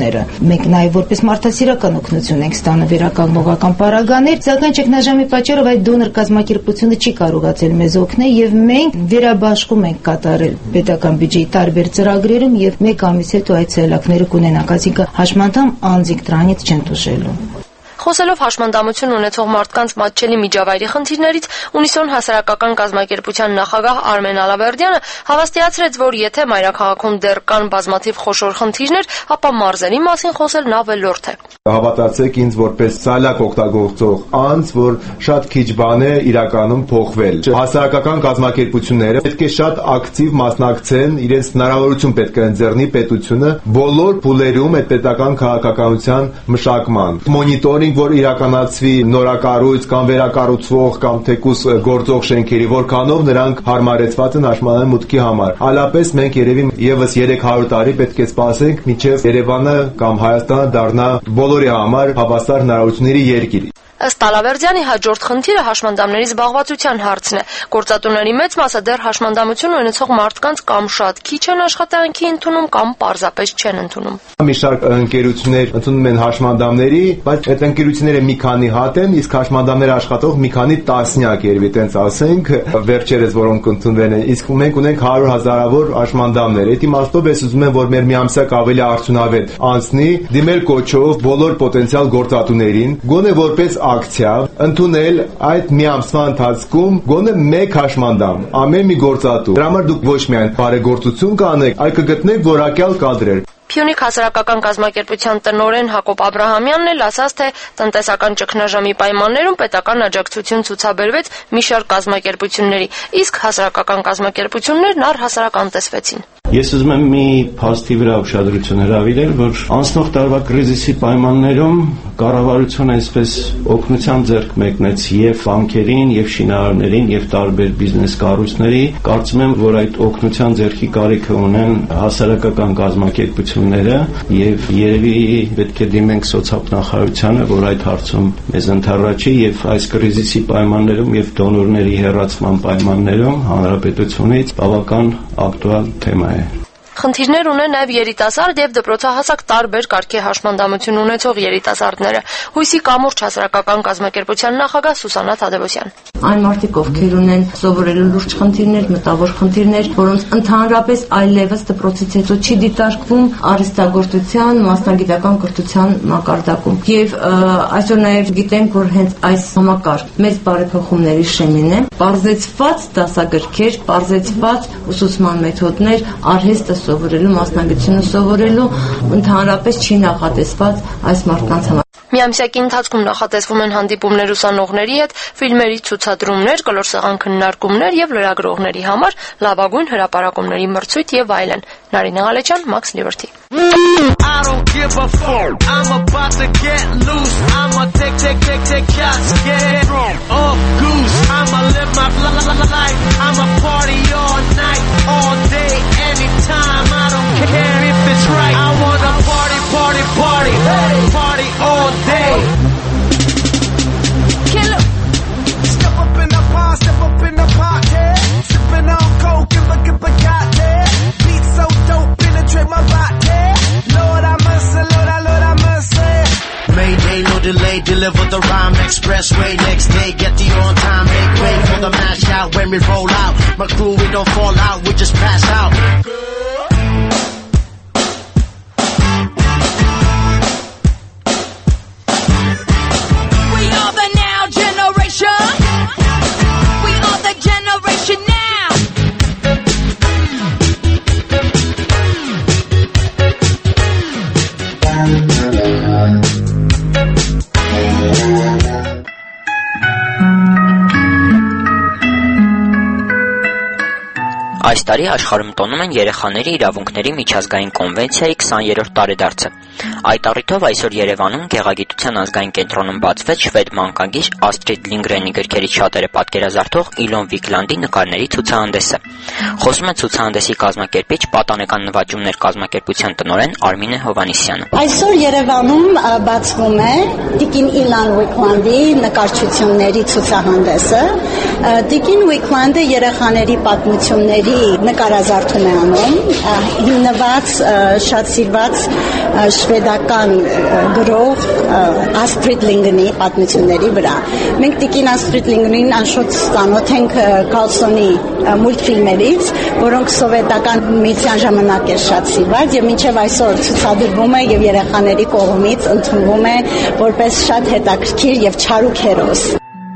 օգնությունները։ Մենք նաև որպես մարդասիրական օգնություն ենք ստանում վերականգնողական պարագաներ, սակայն ճգնաժամի պատճառով այդ դոնոր կազմակերպությունը չի կարողացել մեզ օգնել եւ մենք վերաբաշխում ենք կատարել պետական բյուջեի տարբեր ծրագրերում եւ մեկ ամիս հետո այդ ցելակները կունենանք, այսինքն հաշմանդամ անձիկ դրանից չեն տուժելու։ Խոսելով հաշմանդամություն ունեցող մարդկանց մատչելի միջավայրի խնդիրներից, Ունիսոն հասարակական կազմակերպության նախագահ Արմեն Ալավերդյանը հավաստիացրեց, որ եթե մայրաքաղաքում դեռ կան բազմաթիվ խոշոր խնդիրներ, ապա մարզերի մասին խոսելն ավելորդ է։ Հավատացեք ինձ որպես սալակ օգտագործող անձ, որ շատ քիչ բան է իրականում փոխվել։ Հասարակական կազմակերպությունները պետք է շատ ակտիվ մասնակցեն, իրենց հնարավորություն պետք է ընձեռնի պետությունը բոլոր փուլերում այդ պետական քաղաքականության մշակման։ Մոնիտորինգ, որ իրականացվի նորակառույց կամ վերակառուցվող կամ թեկուս գործող շենքերի, որքանով նրանք հարմարեցված են հաշմանդամի մուտքի համար։ Այլապես մենք երևի եւս երեք հարյուր տարի պետք է սպասենք, մինչեւ Երևանը կամ Հայաստանը դառնա բոլորի համար հավասար հնարավորությունների երկիր։ Ըստ Ալավերդյանի հաջորդ խնդիրը հաշմանդամների զբաղվածության հարցն է։ Գործատուների մեծ մասը դեռ հաշմանդամություն ունեցող մարդկանց կամ շատ քիչ են աշխատանքի ընդունում կամ պարզապես չեն ընդունում։ Մի շարք ընկերություններ ընդունում են հաշմանդամների, բայց այդ ընկերությունները մի քանի հատ են, իսկ հաշմանդամներ աշխատող մի քանի տասնյակ երևի տենց ասենք, վերջերս որոնք ընդունվել են, իսկ մենք ունենք հարյուր հազարավոր հաշմանդամներ։ Այդ իմաստով ես ուզում եմ, որ մեր միամսակ ավելի արդյունավետ անցնի, դիմել կոչով բոլոր պոտենցիալ գործատուներին, գոնե որպես ակցիա ընդունել այդ մի ամսվա ընթացքում գոնե մեկ հաշմանդամ, ամեն մի գործատու։ Դրա համար դուք ոչ միայն բարեգործություն կանեք, այլ կգտնեք որակյալ կադրեր։ Փյունիկ հասարակական կազմակերպության տնօրեն Հակոբ Աբրահամյանն էլ ասաց, թե տնտեսական ճգնաժամի պայմաններում պետական աջակցություն ցուցաբերվեց մի շարք կազմակերպությունների, իսկ հասարակական կազմակերպություններն առհասարակ անտեսվեցին։ Ես ուզում եմ մի փաստի վրա ուշադրություն հրավիրել, որ անցնող տարվա կրիզիսի պայմաններում կառավարությունը այսպես օգնության ձեռք մեկնեց եւ բանկերին, եւ շինարարներին, եւ տարբեր բիզնես կառույցների։ Կարծում եմ, որ այդ օգնության ձեռքի կարիքը ունեն հասարակական կազմակերպությունները եւ երևի պետք է դիմենք սոցիալնախարարությանը, որ այդ հարցում մեզ ընդառաջի եւ այս կրիզիսի պայմաններում եւ դոնորների հեռացման պայմաններում հանրապետությունից բավական ակտուալ թեմա է։ Խնդիրներ ունեն նաև երիտասարդ եւ դպրոցահասակ տարբեր կարգի հաշմանդամություն ունեցող երիտասարդները։ Հույսի կամուրջ հասարակական կազմակերպության նախագահ Սուսանա Թադևոսյան։ Այն մարդիկ, ովքեր ունեն սովորելու լուրջ խնդիրներ, մտավոր խնդիրներ, որոնց ընդհանրապես այլևս դպրոցից հետո չի դիտարկվում արհեստագործության, մասնագիտական կրթության մակարդակում։ Եվ այսօր նաև գիտենք, որ հենց այս համակարգ մեծ բարեփոխումների շեմին է, բարձեցված դասագրքեր, բարձեցված ուսուցման մեթոդներ, արհեստը սովորելու, մասնագիտությունը սովորելու ընդհանրապես չի նախատեսված այս մարդկանց համար։ Միամսյակի ընթացքում նախատեսվում են հանդիպումներ ուսանողների հետ, ֆիլմերի ցուցադրումներ, կլոր սեղան քննարկումներ եւ լրագրողների համար լավագույն հրապարակումների մրցույթ եւ այլն։ Նարինե Ղալեչյան, Max Liberty։ I don't give a fuck. I'm about to get loose. I'ma take, take, take, take shots. Get drunk, up goose. I'ma live my life. I'ma party all night, all day, anytime. I don't care if it's right. I wanna party, party, party, hey. Party all day. Killer. Step up in the party, step up in the party. Sipping on coke, give a, give a goddamn. Beat so dope, penetrate my body. Lord, I must say, Lord, I, Lord, I must say. Mayday, no delay, deliver the rhyme expressway. Next day, get the on time, make way for the mash out. When we roll out, my crew, we don't fall out, we just pass out. We are the now generation. We are the generation now. Այս տարի աշխարհում տոնում են երեխաների իրավունքների միջազգային կոնվենցիայի քսաներորդ տարեդարձը։ Այդ առիթով այսօր Երևանում Գեղագիտության ազգային կենտրոնում բացվեց շվեդ մանկագիր Աստրիդ Լինգրենի գրքերից շատերը պատկերազարդող Իլոն Վիկլանդի նկարների ցուցահանդեսը։ Խոսում է ցուցահանդեսի կազմակերպիչ Պատանեկան նվաճումներ կազմակերպության տնօրեն Արմինե Հովանիսյանը։ Այսօր Երևանում բացվում է Տիկին Իլոն Վիկլանդի նկարչությունների ցուցահանդեսը։ Տիկին Վիկլանդը երեխաների պատմությունների նկարազարդում է անում, հիմնված շատ սիրված շվեդական գրող Աստրիդ Լինգրենի պատմությունների վրա։ Մենք տիկին Աստրիդ Լինգրենին անշուտ ծանոթ ենք Կարլսոնի մուլտֆիլմերից, որոնք սովետական միության ժամանակ էր շատ սիրված եւ մինչեւ այսօր ցուցադրվում է եւ երեխաների կողմից ընդունվում է որպես շատ հետաքրքիր եւ չարուկ հերոս։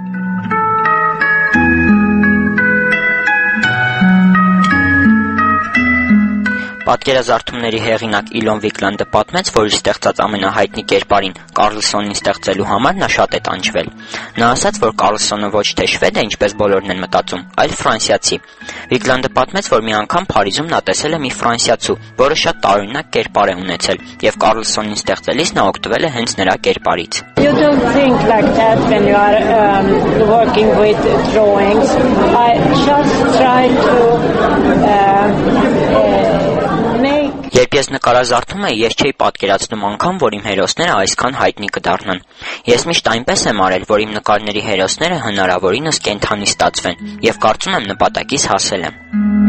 Պատկերազարդումների հեղինակ Իլոն Վիկլանդը պատմեց, որ իր ստեղծած ամենահայտնի կերպարին Կարլսոնին ստեղծելու համար նա շատ է տանջվել։ Նա ասաց, որ Կարլսոնը ոչ թե շվեդ է, ինչպես բոլորն են մտածում, այլ ֆրանսիացի։ Վիկլանդը պատմեց, որ մի անգամ Փարիզում նա տեսել է մի ֆրանսիացու, որը շատ տարօրինակ կերպար է ունեցել, եւ Կարլսոնին ստեղծելիս նա օգտվել է հենց նրա կերպարից։ You don't think like that when you are um, working with drawings. I just try to uh, uh, Երբ ես նկարազարդում էի, ես չէի պատկերացնում անգամ, որ իմ հերոսները այսքան հայտնի կդառնան։ Ես միշտ այնպես եմ արել, որ իմ նկարների հերոսները հնարավորինս կենդանի ստացվեն, եւ կարծում եմ նպատակիս հասել եմ։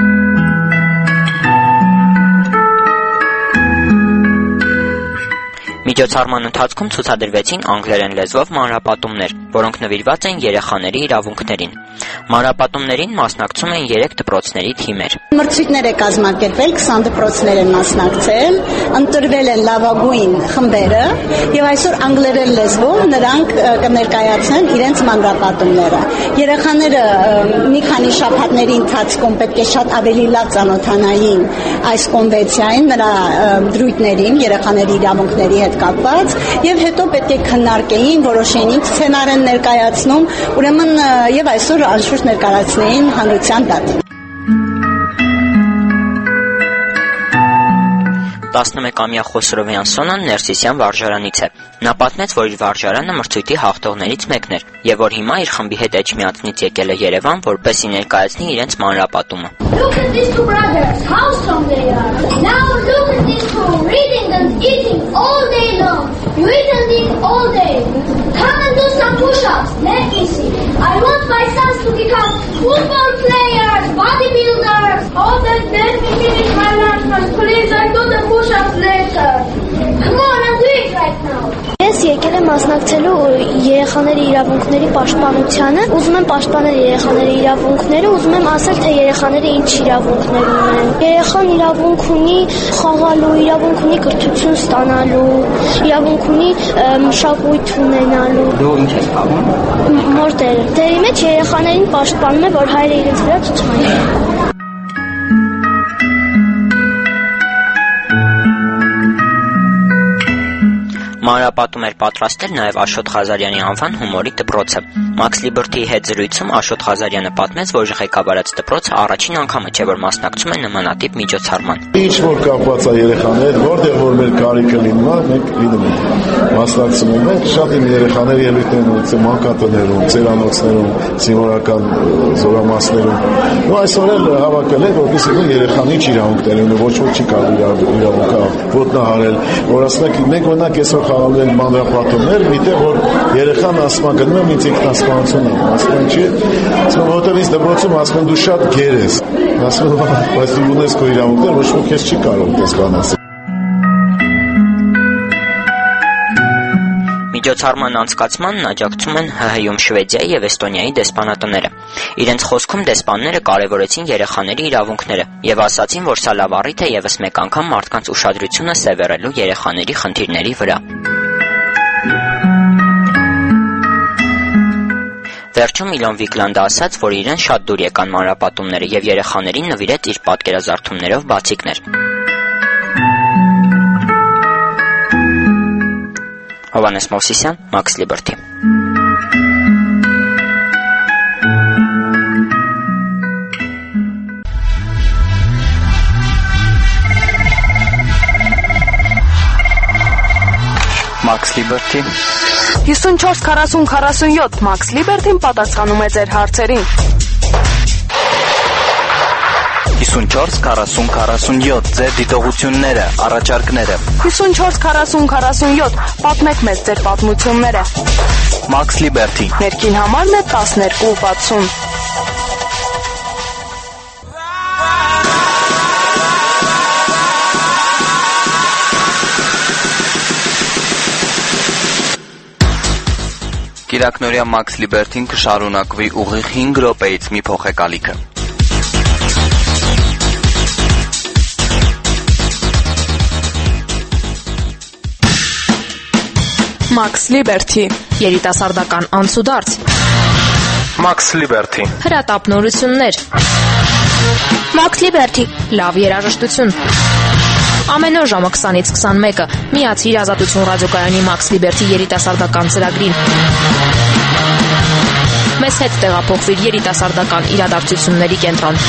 Միջոցառման ընթացքում ցուցադրվեցին անգլերեն լեզվով մանրապատումներ, որոնք նվիրված են երեխաների իրավունքներին։ Մանրապատումներին մասնակցում են երեք դպրոցների թիմեր։ Մրցույթներ է կազմակերպել, քսան դպրոցներ են մասնակցել, ընտրվել են լավագույն խմբերը եւ այսօր անգլերեն լեզվով նրանք կներկայացնեն իրենց մանրապատումները։ Երեխաները մի քանի շաբաթների ընթացքում պետք է շատ ավելի լավ ծանոթանային այս կոնվենցիային, նրա դրույթներին, երեխաների իրավունքների հետ կապված եւ հետո պետք է քննարկեին, որոշեին սցենար են ներկայացնում, ուրեմն եւ այսօր անշուշտ ներկայացնեին հանրության դատ։ տասնմեկամյա Խոսրովյան Սոնան Ներսիսյան վարժարանից է։ Նա պատմեց, որ իր վարժարանը մրցույթի հաղթողներից մեկն էր եւ որ հիմա իր խմբի հետ Էջմիածնից եկել է Երևան, որպեսզի ներկայացնի իրենց մանրապատումը։ Look at these two brothers, how strong they are. Now look at these two reading and eating all day long. You eat and eat all day. Come and do some push-ups. Let me see. I want my sons to become football players, bodybuilders. Oh, then let me finish my lunch first. Please, I do the push-ups later. Come on and do it right now. Ես եկել եմ մասնակցելու երեխաների իրավունքների պաշտպանությանը, ուզում եմ պաշտպանել երեխաների իրավունքները, ուզում եմ ասել, թե երեխաները ինչ իրավունքներ ունեն։ Երեխան իրավունք ունի խաղալու, իրավունք ունի կրթություն ստանալու, իրավունք ունի մշակույթ ունենալու։ Դու ինչ ես կապում։ Մորտերը։ Դերի մեջ երեխաներին պաշտպանում է, որ հայրը իրենց վրա ցուցանի։ Մանրապատում էր պատրաստել նաև Աշոտ Ղազարյանի անվան հումորի դպրոցը։ Մաքս Լիբերթիի հետ զրույցում Աշոտ Ղազարյանը պատմեց, որ ղեկավարած դպրոցը առաջին անգամը չէ, որ մասնակցում է նմանատիպ միջոցառման։ Ինչ որ կապված է երեխաների, որտեղ որ մեր կարիքը լինում է, մենք լինում ենք մասնակցում ենք, շատ իմ երեխաների ելույթներն ունեցել մանկատներում, ծերանոցներում, զինվորական զորամասերում։ Ու այսօր էլ հավաքել ենք, որպեսզի երեխան ինչ իրավունքներ ունի, ոչ ոք չի կարող իրավունքը ոտնահարել, որ ասենք մենք մենակ այսօր խաղալու ենք մանրապատումներ, միտեղ որ երեխան ասում է գնում եմ ինձ ինքնասպանություն եմ, ասում են չի, ասում եմ որտեղ ինձ դպրոցում ասում են դու շատ գեր ես, ասում եմ բայց դու ունես քո իրավունքներ, ոչ ոք քեզ չի կարող այդպես բան ասել։ Միջոցառման անցկացմանն աջակցում են Հ Հ-ում Շվեդիայի եւ Էստոնիայի դեսպանատները։ Իրենց խոսքում դեսպանները կարևորեցին երեխաների իրավունքները եւ ասացին, որ սա լավ առիթ է եւս մեկ անգամ մարդկանց ուշադրությունը սևեռելու երեխաների խնդիրների վրա։ Վերջում Իլոն Վիկլանդը ասաց, որ իրեն շատ դուր եկան մանրապատումները եւ երեխաներին նվիրեց իր պատկերազարդումներով բացիկներ։ Հովանես Մովսիսյան, Մաքս Լիբերթի։ Մաքս Լիբերթի։ հիսունչորս քառասուն քառասունյոթ Մաքս Լիբերթին պատասխանում է ձեր հարցերին։ հիսունչորս քառասուն քառասունյոթ ձեր դիտողությունները, առաջարկները։ հիսունչորս քառասուն քառասունյոթ պատմեք մեզ ձեր պատմությունները։ Մաքս Լիբերթի։ Ներքին համարն է տասներկու վաթսուն։ Կիրակնորյա Max Liberty-ն կշարունակվի ուղիղ հինգ րոպեից մի փոխեք ալիքը։ Max Liberty երիտասարդական անցուդարձ Max Liberty հրատապնորություններ Max Liberty լավ երաժշտություն ամեն օր ժամը քսանից քսանմեկը միացիր Ազատություն ռադիոկայանի Max Liberty երիտասարդական ծրագրին մեզ հետ տեղափոխվիր երիտասարդական իրադարձությունների կենտրոն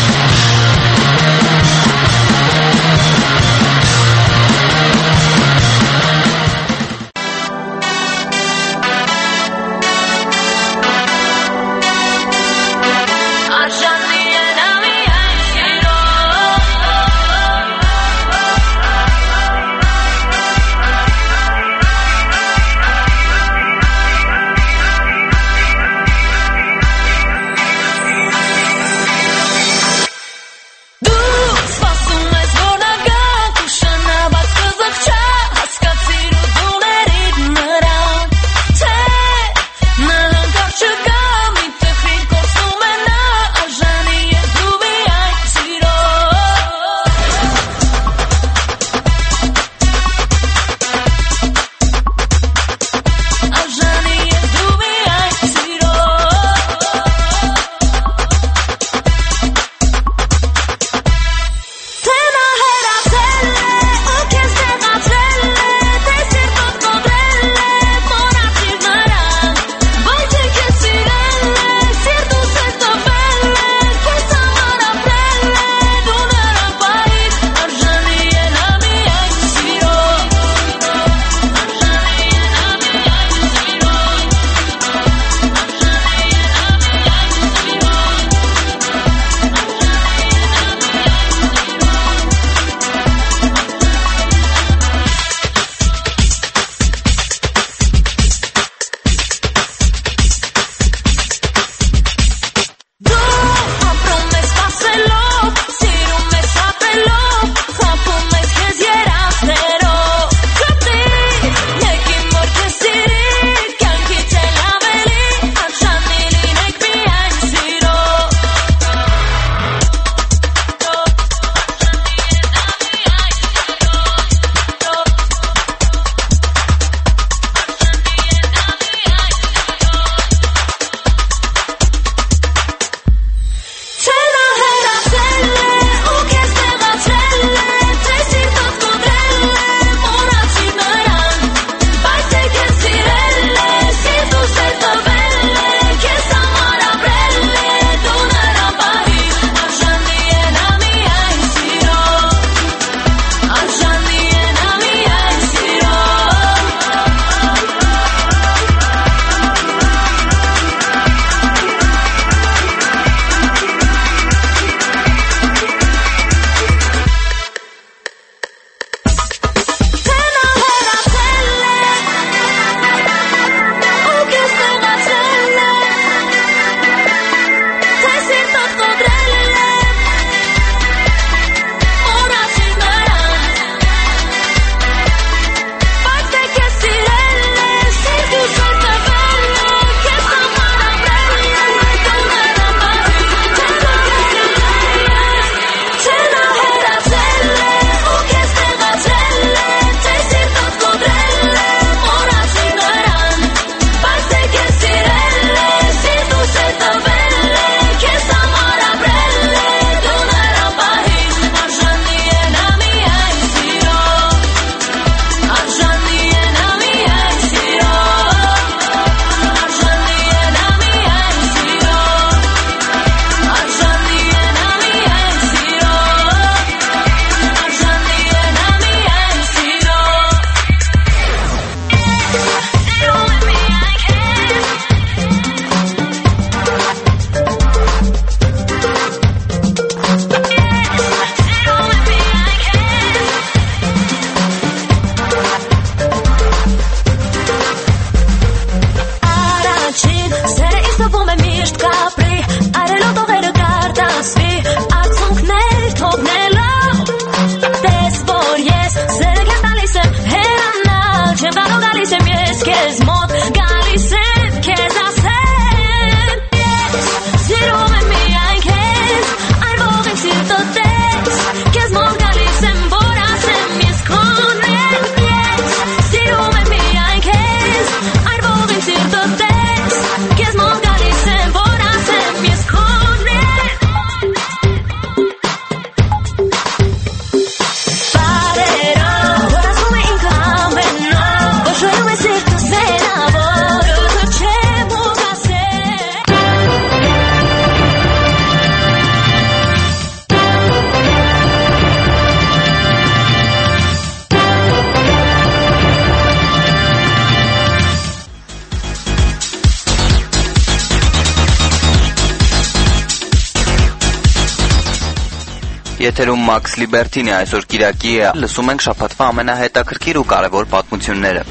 Եթերում Max Liberty-ն է, այսօր Կիրակի է, լսում ենք շաբաթվա ամենահետաքրքիր ու կարևոր պատմությունները։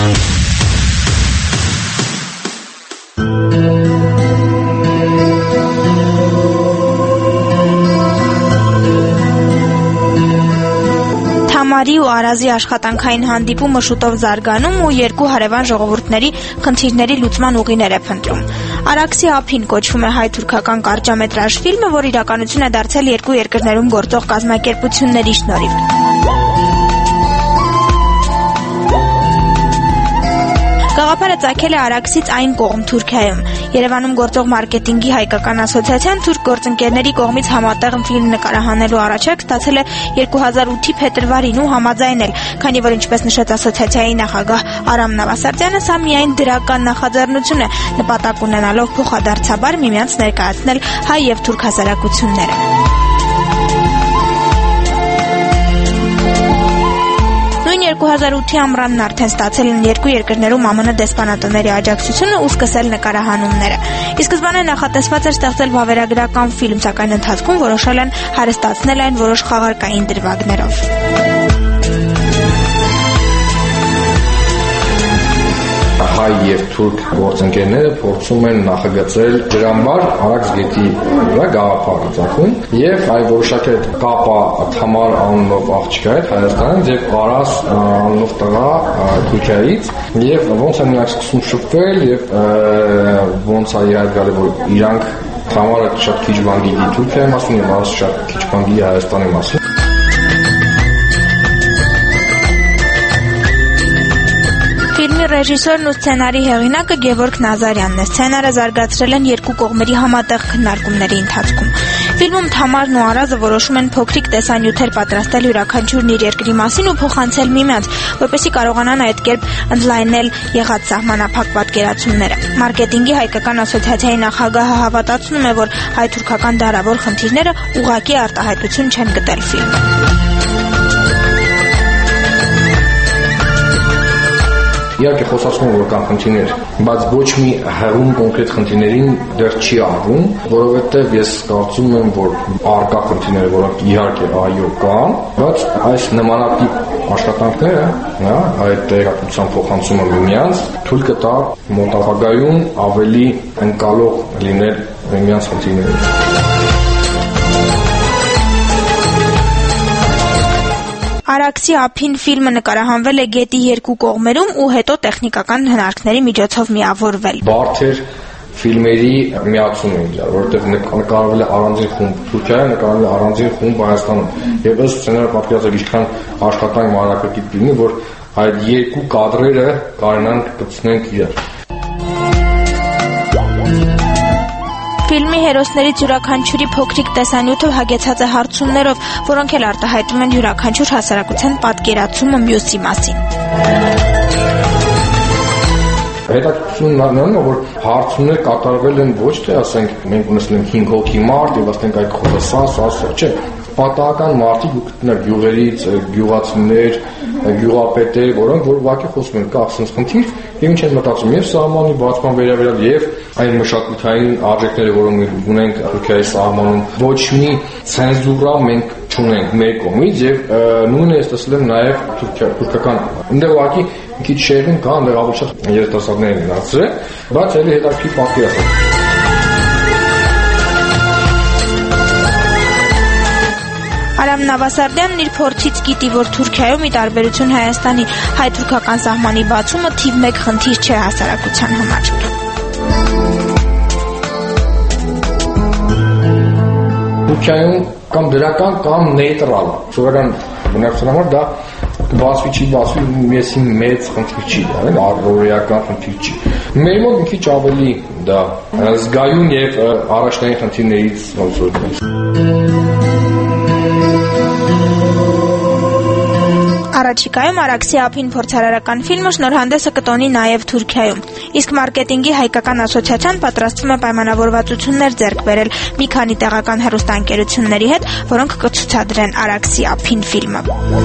Մարի ու Արազի աշխատանքային հանդիպումը շուտով զարգանում ու երկու հարևան ժողովուրդների խնդիրների լուծման ուղիներ է փնտրում։ Արաքսի ափին կոչվում է հայ-թուրքական կարճամետրաժ ֆիլմը, որ իրականություն է դարձել երկու երկրներում գործող կազմակերպությունների շնորհիվ։ Գաղափարը ծագել է Արաքսից այն կողմ Թուրքիայում։ Երևանում գործող մարքեթինգի հայկական ասոցիացիան թուրք գործընկերների կողմից համատեղ ֆիլմ նկարահանելու առաջարկ ստացել է երկու հազար ութի փետրվարին ու համաձայնել, քանի որ ինչպես նշեց ասոցիացիայի նախագահ Արամ Նավասարդյանը, սա միայն դրական նախաձեռնություն է, նպատակ ունենալով փոխադարձաբար միմյանց ներկայացնել հայ եւ թուրք հասարակությունները։ երկու հազար ութի ամռանն արդեն ստացել են երկու երկրներում ԱՄՆ դեսպանատների աջակցությունը ու սկսել նկարահանումները։ Ի սկզբանե նախատեսված էր ստեղծել վավերագրական ֆիլմ, սակայն ընթացքում որոշել են հարստացնել այն որոշ խաղարկային դրվագներով։ Հայ եւ թուրք գործընկերները փորձում են նախագծել դրամբար Արաքս գետի վրա գաղափար ծագում եւ այ որոշակի կապա Թամար անունով աղջկա հետ Հայաստանից եւ Արաս անունով տղա Թուրքիայից եւ ոնց են նրանք սկսում շփվել եւ ոնց է իհայտ գալի որ իրանք Թամարը շատ քիչ բան գիտի Թուրքիայի մասին եւ Արասը շատ քիչ բան գիտի Հայաստանի մասին։ Ֆիլմի ռեժիսորն ու սցենարի հեղինակը Գևորգ Նազարյանն է։ Սցենարը զարգացրել են երկու կողմերի համատեղ քննարկումների ընթացքում։ Ֆիլմում Թամարն ու Արազը որոշում են փոքրիկ տեսանյութեր պատրաստել յուրաքանչյուրն իր երկրի մասին ու փոխանցել միմյանց, որպեսզի կարողանան այդ կերպ ընդլայնել եղած սահմանափակ պատկերացումները։ Մարքեթինգի հայկական ասոցիացիայի նախագահը հավատացնում է, որ հայ-թուրքական դարավոր խնդիրները ուղղակի արտահայտություն չեն գտել ֆիլմում։ Իհարկե խոսացնում որ կան խնդիրներ, բայց ոչ մի հեռում կոնկրետ խնդիրներին դեռ չի արվում, որովհետև ես կարծում եմ, որ առկա խնդիրները, որոնք իհարկե այո կան, բայց այս նմանատիպ աշխատանքները, հա, այդ տեղեկատվության փոխանցումը միմյանց թույլ կտա մոտակայքում ավելի ընկալող լինել միմյանց խնդիրները։ Արաքսի ափին ֆիլմը նկարահանվել է գետի երկու կողմերում ու հետո տեխնիկական հնարքների միջոցով միավորվել։ Բարդեր ֆիլմերի միացում է իրար, որովհետև նկարվել է առանձին խումբ Թուրքիայում, նկարվել է առանձին խումբ Հայաստանում։ Եվ ըստ սցենարը պատկերացրել ինչքան աշխատանք մանրակրկիտ լինի, որ այդ երկու կադրերը կարողանան կպցնենք իրար։ Ֆիլմի հերոսներից յուրաքանչյուրի փոքրիկ տեսանյութը հագեցած է հարցումներով, որոնք էլ արտահայտում են յուրաքանչյուր հասարակության պատկերացումը մյուսի մասին։ Հետաքրքրությունն նրանն է, որ հարցումներ կատարվել են ոչ թե ասենք մենք ունեցել ենք հինգ հոգի մարդ եւ ասենք այդ խոսը սա, սա, սա, չէ, պատահական մարդիկ ու գտնեք գյուղերից, գյուղացիներ, գյուղապետեր, որոնք որ ուղղակի խոսում են կա sense խնդիր եւ ինչ են մտածում եւ սահմանի բացման վերաբերյալ եւ այն մշակութային արժեքները, որոնք ունենք Թուրքիայի սահմանում, ոչ մի ցենզուրա մենք չունենք մեր կողմից եւ նույնը ես տեսել եմ նաեւ թուրքական այնտեղ ուղղակի մի քիչ շեղում կա, այնտեղ ավելի շատ երիտասարդներ են գնացել, բայց ելի հետաքրքիր պատկեր է։ Արամ Նավասարդյանն իր փորձից գիտի, որ Թուրքիայում ի տարբերություն Հայաստանի հայ-թուրքական սահմանի բացումը թիվ մեկ խնդիր չէ հասարակության համար։ Թուրքիայում կամ դրական կամ նեյտրալ, սովորական բնակչության համար դա բացվի չի բացվի միեսին մեծ խնդիր չի, առօրեական խնդիր չի։ Մեր մոտ մի քիչ ավելի դա զգայուն եւ առաջնային խնդիրներից ոնց որ Առաջիկայում Արաքսի ափին փորձարարական ֆիլմը շնորհանդեսը կտոնի նաև Թուրքիայում։ Իսկ մարքեթինգի հայկական ասոցիացիան պատրաստվում է պայմանավորվածություններ ձեռք բերել մի քանի տեղական հեռուստաընկերությունների հետ, որոնք կցուցադրեն Արաքսի ափին ֆիլմը։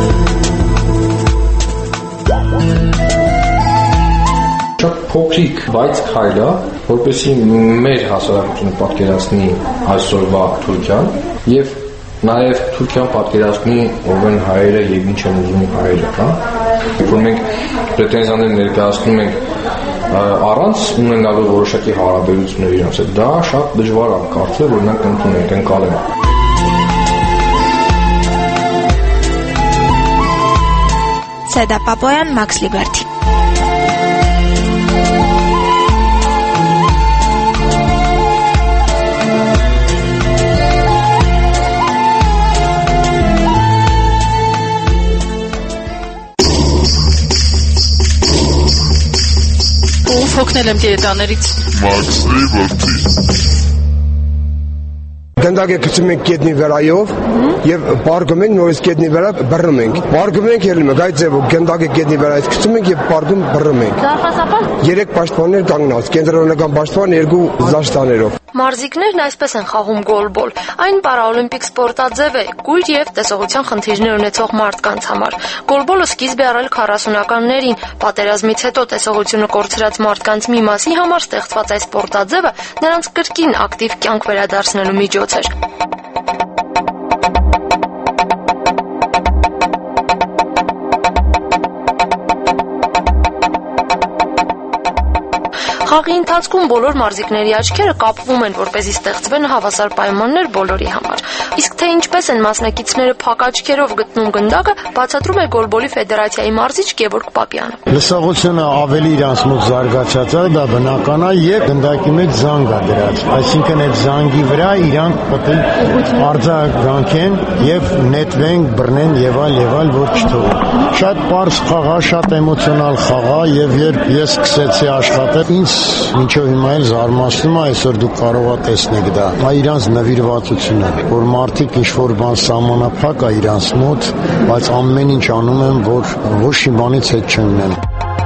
Շատ փոքրիկ, բայց քայլ է, որպեսզի մեր հասարակությունը պատկերացնի այսօրվա Թուրքիան եւ Նաև Թուրքիան պատկերացնի ով են հայերը եւ ինչ են ուզում հայերը, հա։ Որ մենք պրետենզիաներ ներկայացնում ենք առանց ունենալու որոշակի հարաբերություններ իրենց հետ, դա շատ դժվար է կարծել, որ նրանք ընդունենք, ընկալեն։ Սեդա Պապոյան, Max Liberty։ Հոգնել եմ դիետաներից։ Max Liberty։ Գնդակ է գցում ենք կետնի վրայով եւ պարկում ենք նորից կետնի վրա բռնում ենք։ Պարկում ենք ելնում ենք այդ ձևով գնդակ է կետնի վրայից գցում ենք եւ պարկում բռնում ենք։ Զարփասապա։ Երեք պաշտպաններ կանգնած, կենտրոնական պաշտպան, երկու զաշտաներով։ Մարզիկներն այսպես են խաղում գոլբոլ։ Այն պարաօլիմպիկ սպորտաձև է, կույր եւ տեսողության խնդիրներ ունեցող մարդկանց համար։ Գոլբոլը սկիզբ է առել քառասունականներին, պատերազմից հետո տեսողությունը կորցրած մարդկանց մի մասի համար ստեղծված այս սպորտաձևը նրանց կրկին ակտիվ կյանք վերադարձնելու միջոց էր։ Խաղի ընթացքում բոլոր մարզիկների աչքերը կապվում են, որպեսզի ստեղծվեն հավասար պայմաններ բոլորի համար։ Իսկ թե ինչպես են մասնակիցները փակ աչքերով գտնում գնդակը, բացատրում է գոլբոլի ֆեդերացիայի մարզիչ Գևորգ Պապյանը։ Լսողությունը ավելի իրանց մոտ զարգացած է, դա բնական է եւ գնդակի մեջ զանգ է դրած։ Այսինքն այդ զանգի վրա իրանք պետք է արձագանքեն եւ նետվեն, բռնեն եւ այլ եւ այլ, որ չթողեն։ Շատ པարզ խաղ է, շատ էմոցիոնալ խաղ է եւ երբ ես սկսեցի աշխատել, ինձ մինչև հիմա էլ զարմացնում է, այսօր դուք կարող եք տեսնել դա։ Դա իրանց նվիրվածությունը, որ մարդիկ ինչ-որ բան սահմանափակ է իրանց մոտ, բայց ամեն ինչ անում են, որ ոչ մի բանից հետ չընկնեն։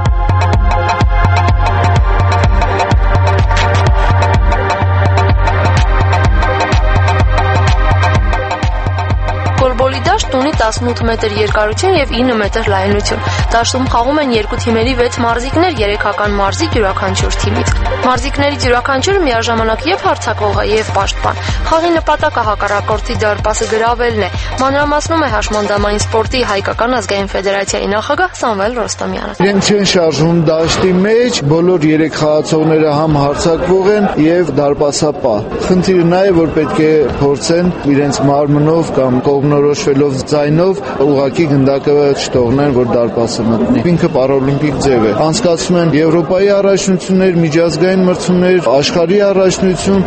Ունի տասնութ մետր երկարություն եւ ինը մետր լայնություն։ Դաշտում խաղում են երկու թիմերի վեց մարզիկներ, երեքական մարզիկ յուրաքանչյուր թիմից։ Մարզիկներից յուրաքանչյուրը միաժամանակ եւ հարձակվող է եւ պաշտպան։ Խաղի նպատակը հակառակորդի դարպասը գրավելն է։ Մանրամասնում է հաշմանդամային սպորտի հայկական ազգային ֆեդերացիայի նախագահ Սամվել Ռոստոմյանը։ Իրենք չեն շարժվում դաշտի մեջ, բոլոր երեք խաղացողները համ հարձակվող են եւ դարպասապահ։ Խնդիրը նա է, որ պետք է փորձեն իրենց մարմնով կամ կողմնորոշվելով ձայնով ուղղակի գնդակը չթողնեն, որ դարպասը մտնի։ Ինքը պարաօլիմպիկ ձև է։ Անցկացվում են Եվրոպայի առաջնություններ, միջազգային մրցումներ, աշխարհի առաջնություն։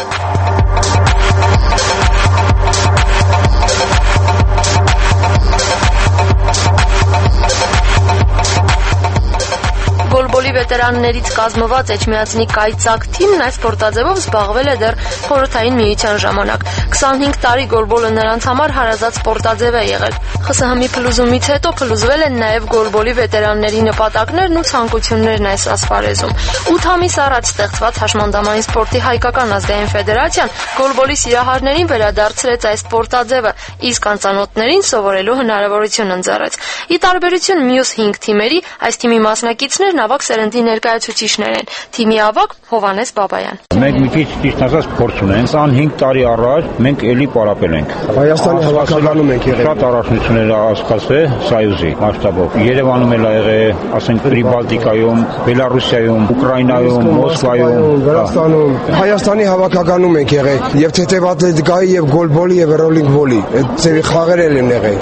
Գոլբոլի վետերաններից կազմված Էջմիածնի կայծակ թիմն այս սպորտաձևով զբաղվել է դեռ խորհրդային միության ժամանակ։ քսանհինգ տարի գոլբոլը նրանց համար հարազատ սպորտաձև է եղել։ ԽՍՀՄ-ի փլուզումից հետո փլուզվել են նաև գոլբոլի վետերանների նպատակներն ու ցանկություններն այս ասպարեզում։ ութ ամիս առաջ ստեղծված հաշմանդամային սպորտի հայկական ազգային ֆեդերացիան գոլբոլի սիրահարներին վերադարձրեց այս սպորտաձևը, իսկ անծանոթներին սովորելու հնարավորություն ընձեռեց։ Ի տարբերություն մյուս հինգ թիմերի, այս թիմի մասնակիցներն ավագ սերնդի ներկայացուցիչներ են։ Թիմի ավագ Հովհաննես Բաբայան։ Մենք մի քիչ ճիշտ ասած փորձ ունենք, քսանհինգ տարի առաջ մենք էլի պարապել ենք։ Հայաստանի հավաքականում ենք եղել։ Շատ առաջնություններ ասկացվել Սոյուզի մասշտաբով։ Երևանում էլ ա եղել, ասենք Պրիբալտիկայում, Բելարուսիայում, Ուկրաինայում, Մոսկվայում, Վրաստանում։ Հայաստանի հավաքականում ենք եղել, եւ թեթև ատլետիկայի եւ գոլբոլի եւ ռոլինգ վոլի։ Այդ ծեվի խաղեր են եղել։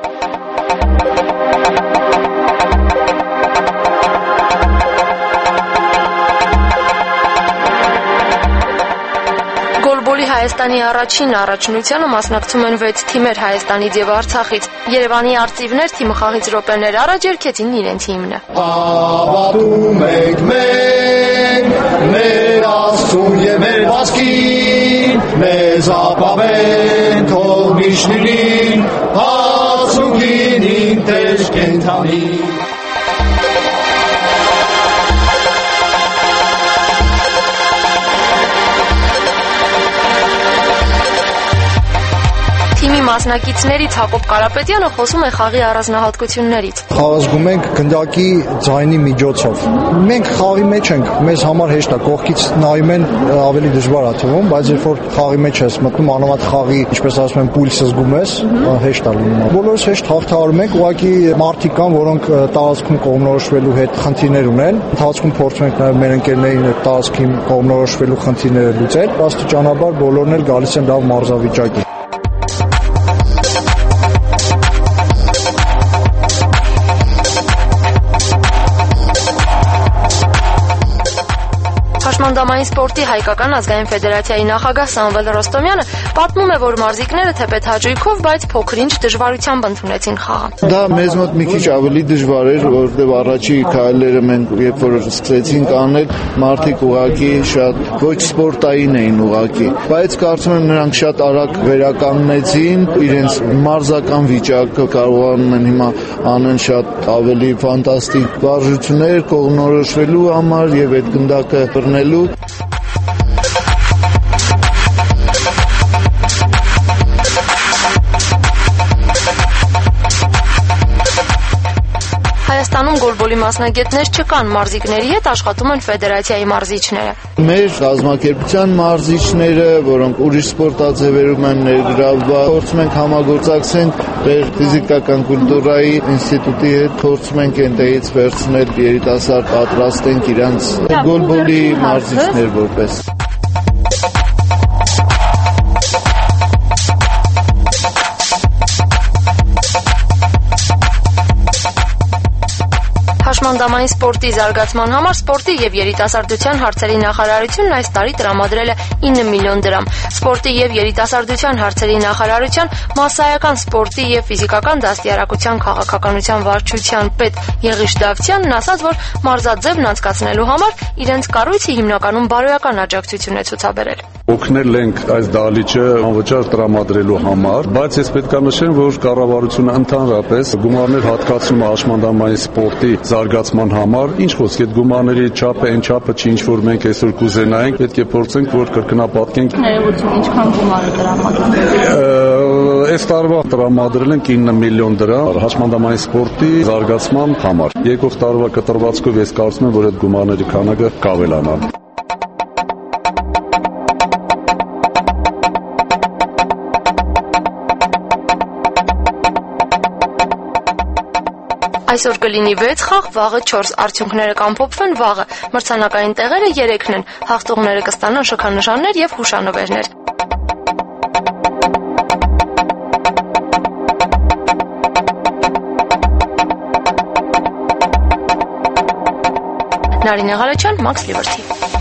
Հայաստանի առաջին առաջնությանը մասնակցում են վեց թիմեր Հայաստանից եւ Արցախից։ Երևանի արծիվներ թիմը խաղից րոպեներ առաջ երգեցին իրենց հիմնը։ Հավատում ենք մենք, մեր Աստծուն եւ մեր վասկին, մեզ ապավեն թող միշնին, հացուկին ինտեժ կենթանին։ Թիմի մասնակիցներից Հակոբ Կարապետյանը խոսում է խաղի առանձնահատկություններից։ Խաղազգում ենք գնդակի ձայնի միջոցով։ Մենք խաղի մեջ ենք, մեզ համար հեշտ է, կողքից նայում են ավելի դժվար է թվում, բայց երբ որ խաղի մեջ ես մտնում, անընդհատ խաղի, ինչպես ասում են, պուլսը զգում ես, հեշտ է լինում։ Բոլորս հեշտ հաղթահարում ենք, ուղղակի մարդիկ կան, որոնք տարածքում կողմնորոշվելու հետ խնդիրներ ունեն։ Ընթացքում փորձում ենք նաև մեր ընկերներին այդ տարածքին կողմնորոշվելու խնդիրները լուծել։ Աստիճանաբար բոլորն էլ գալիս են լավ մարզավիճակի։ Հաշմանդամային սպորտի հայկական ազգային ֆեդերացիայի նախագահ Սամվել Ռոստոմյանը պատմում է, որ մարզիկները թեպետ հաճույքով, բայց փոքր-ինչ դժվարությամբ ընդունեցին խաղը։ Դա մեզ մոտ մի քիչ ավելի դժվար էր, որովհետև առաջի քայլերը մենք երբ որ սկսեցինք անել, մարդիկ ուղղակի շատ ոչ սպորտային էին ուղղակի, բայց կարծում եմ նրանք շատ արագ վերականգնեցին իրենց մարզական վիճակը, կարողանում են հիմա անեն շատ ավելի ֆանտաստիկ վարժություններ կողմնորոշվելու համար եւ այդ գնդակը բռնելու։ Հայաստանում գոլբոլի մասնագետներ չկան, մարզիկների հետ աշխատում են ֆեդերացիայի մարզիչները։ Մեր կազմակերպության մարզիչները, որոնք ուրիշ սպորտաձևերում են ներգրավված, փորձում ենք համագործակցենք մեր ֆիզիկական կուլտուրայի ինստիտուտի հետ, փորձում ենք այնտեղից վերցնել երիտասարդ պատրաստենք իրանց գոլբոլի մարզիչներ որպես։ Հաշմանդամային սպորտի զարգացման համար սպորտի եւ երիտասարդության հարցերի նախարարությունն այս տարի տրամադրել է ինը միլիոն դրամ։ Սպորտի եւ երիտասարդության հարցերի նախարարության մասսայական սպորտի եւ ֆիզիկական դաստիարակության քաղաքականության վարչության պետ Եղիշ Դավթյանն ասաց, որ մարզաձևն անցկացնելու համար իրենց կառույցը հիմնականում բարոյական աջակցություն է ցուցաբերել։ Օգնել ենք այս դահլիճը անվճար տրամադրելու համար, բայց ես պետք է նշեմ, որ կառավարությունը ընդհանրապես գումարներ հատկացնում է հաշմանդամային սպորտի զարգացման համար, ինչ խոսք, այդ գումարների չափը այն չափը չի, ինչ որ մենք այսօր կուզենայինք, պետք է փորձենք, որ կրկնապատկենք։ Ներողություն, ինչքան գումար է տրամադրել։ Այս տարվա տրամադրել ենք ինը միլիոն դրամ հաշմանդամային սպորտի զարգացման համար։ Եկող տարվա կտրվածքով ես կարծում եմ, որ այդ գումարների քանակը կավելանա։ Այսօր կլինի վեց խաղ, վաղը չորս, արդյունքները կամփոփվեն վաղը, մրցանակային տեղերը երեքն են, հաղթողները կստանան շքանշաններ եւ հուշանվերներ։ Նարինե Ղարաչյան, Max Liberty։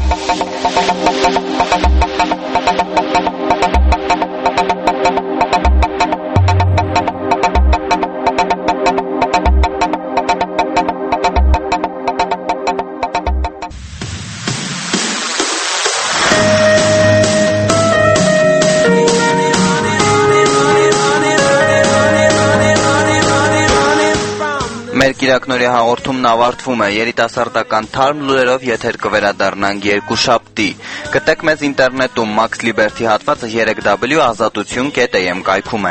Մեր կիրակնորի հաղորդումն ավարտվում է, երիտասարդական թարմ լուրերով եթեր կվերադառնանք երկուշաբթի։ Գտեք մեզ ինտերնետում Max Liberty հատվածը երեք w ազատություն կետ am կայքում է։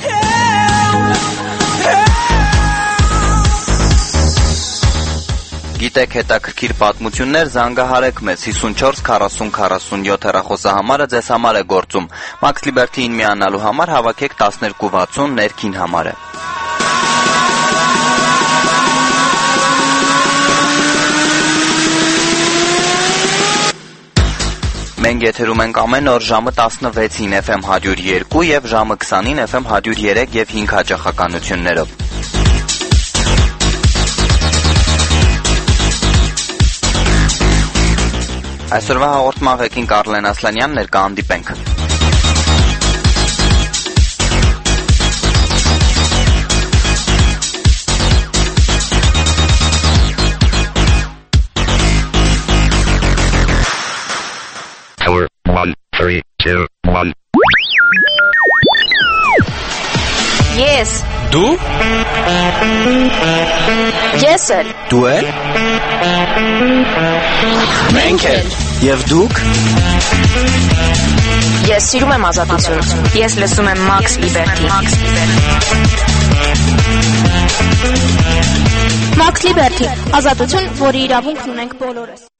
Գիտեք հետաքրքիր պատմություններ, զանգահարեք մեզ հիսունչորս քառասուն քառասունյոթ հեռախոսահամարը ձեզ համար է գործում։ Max Liberty-ին միանալու համար հավաքեք տասներկու վաթսուն ներքին համարը։ Մենք եթերում ենք ամեն օր ժամը տասնվեցին F M հարյուր երկու եւ ժամը քսանին F M հարյուր երեք եւ հինգ հաճախականություններով։ Այսօրվա հաղորդման ղեկին Կարլեն Ասլանյանն էր, կհանդիպենք։ One, three, two, one. Yes. Դու? Yes, sir. Դու ե՞լ? Մենք էլ եւ դուք Ես սիրում եմ ազատություն։ Ես լսում եմ Max Liberty։ Max Liberty, ազատություն, որի իրավունքն ունենք բոլորս։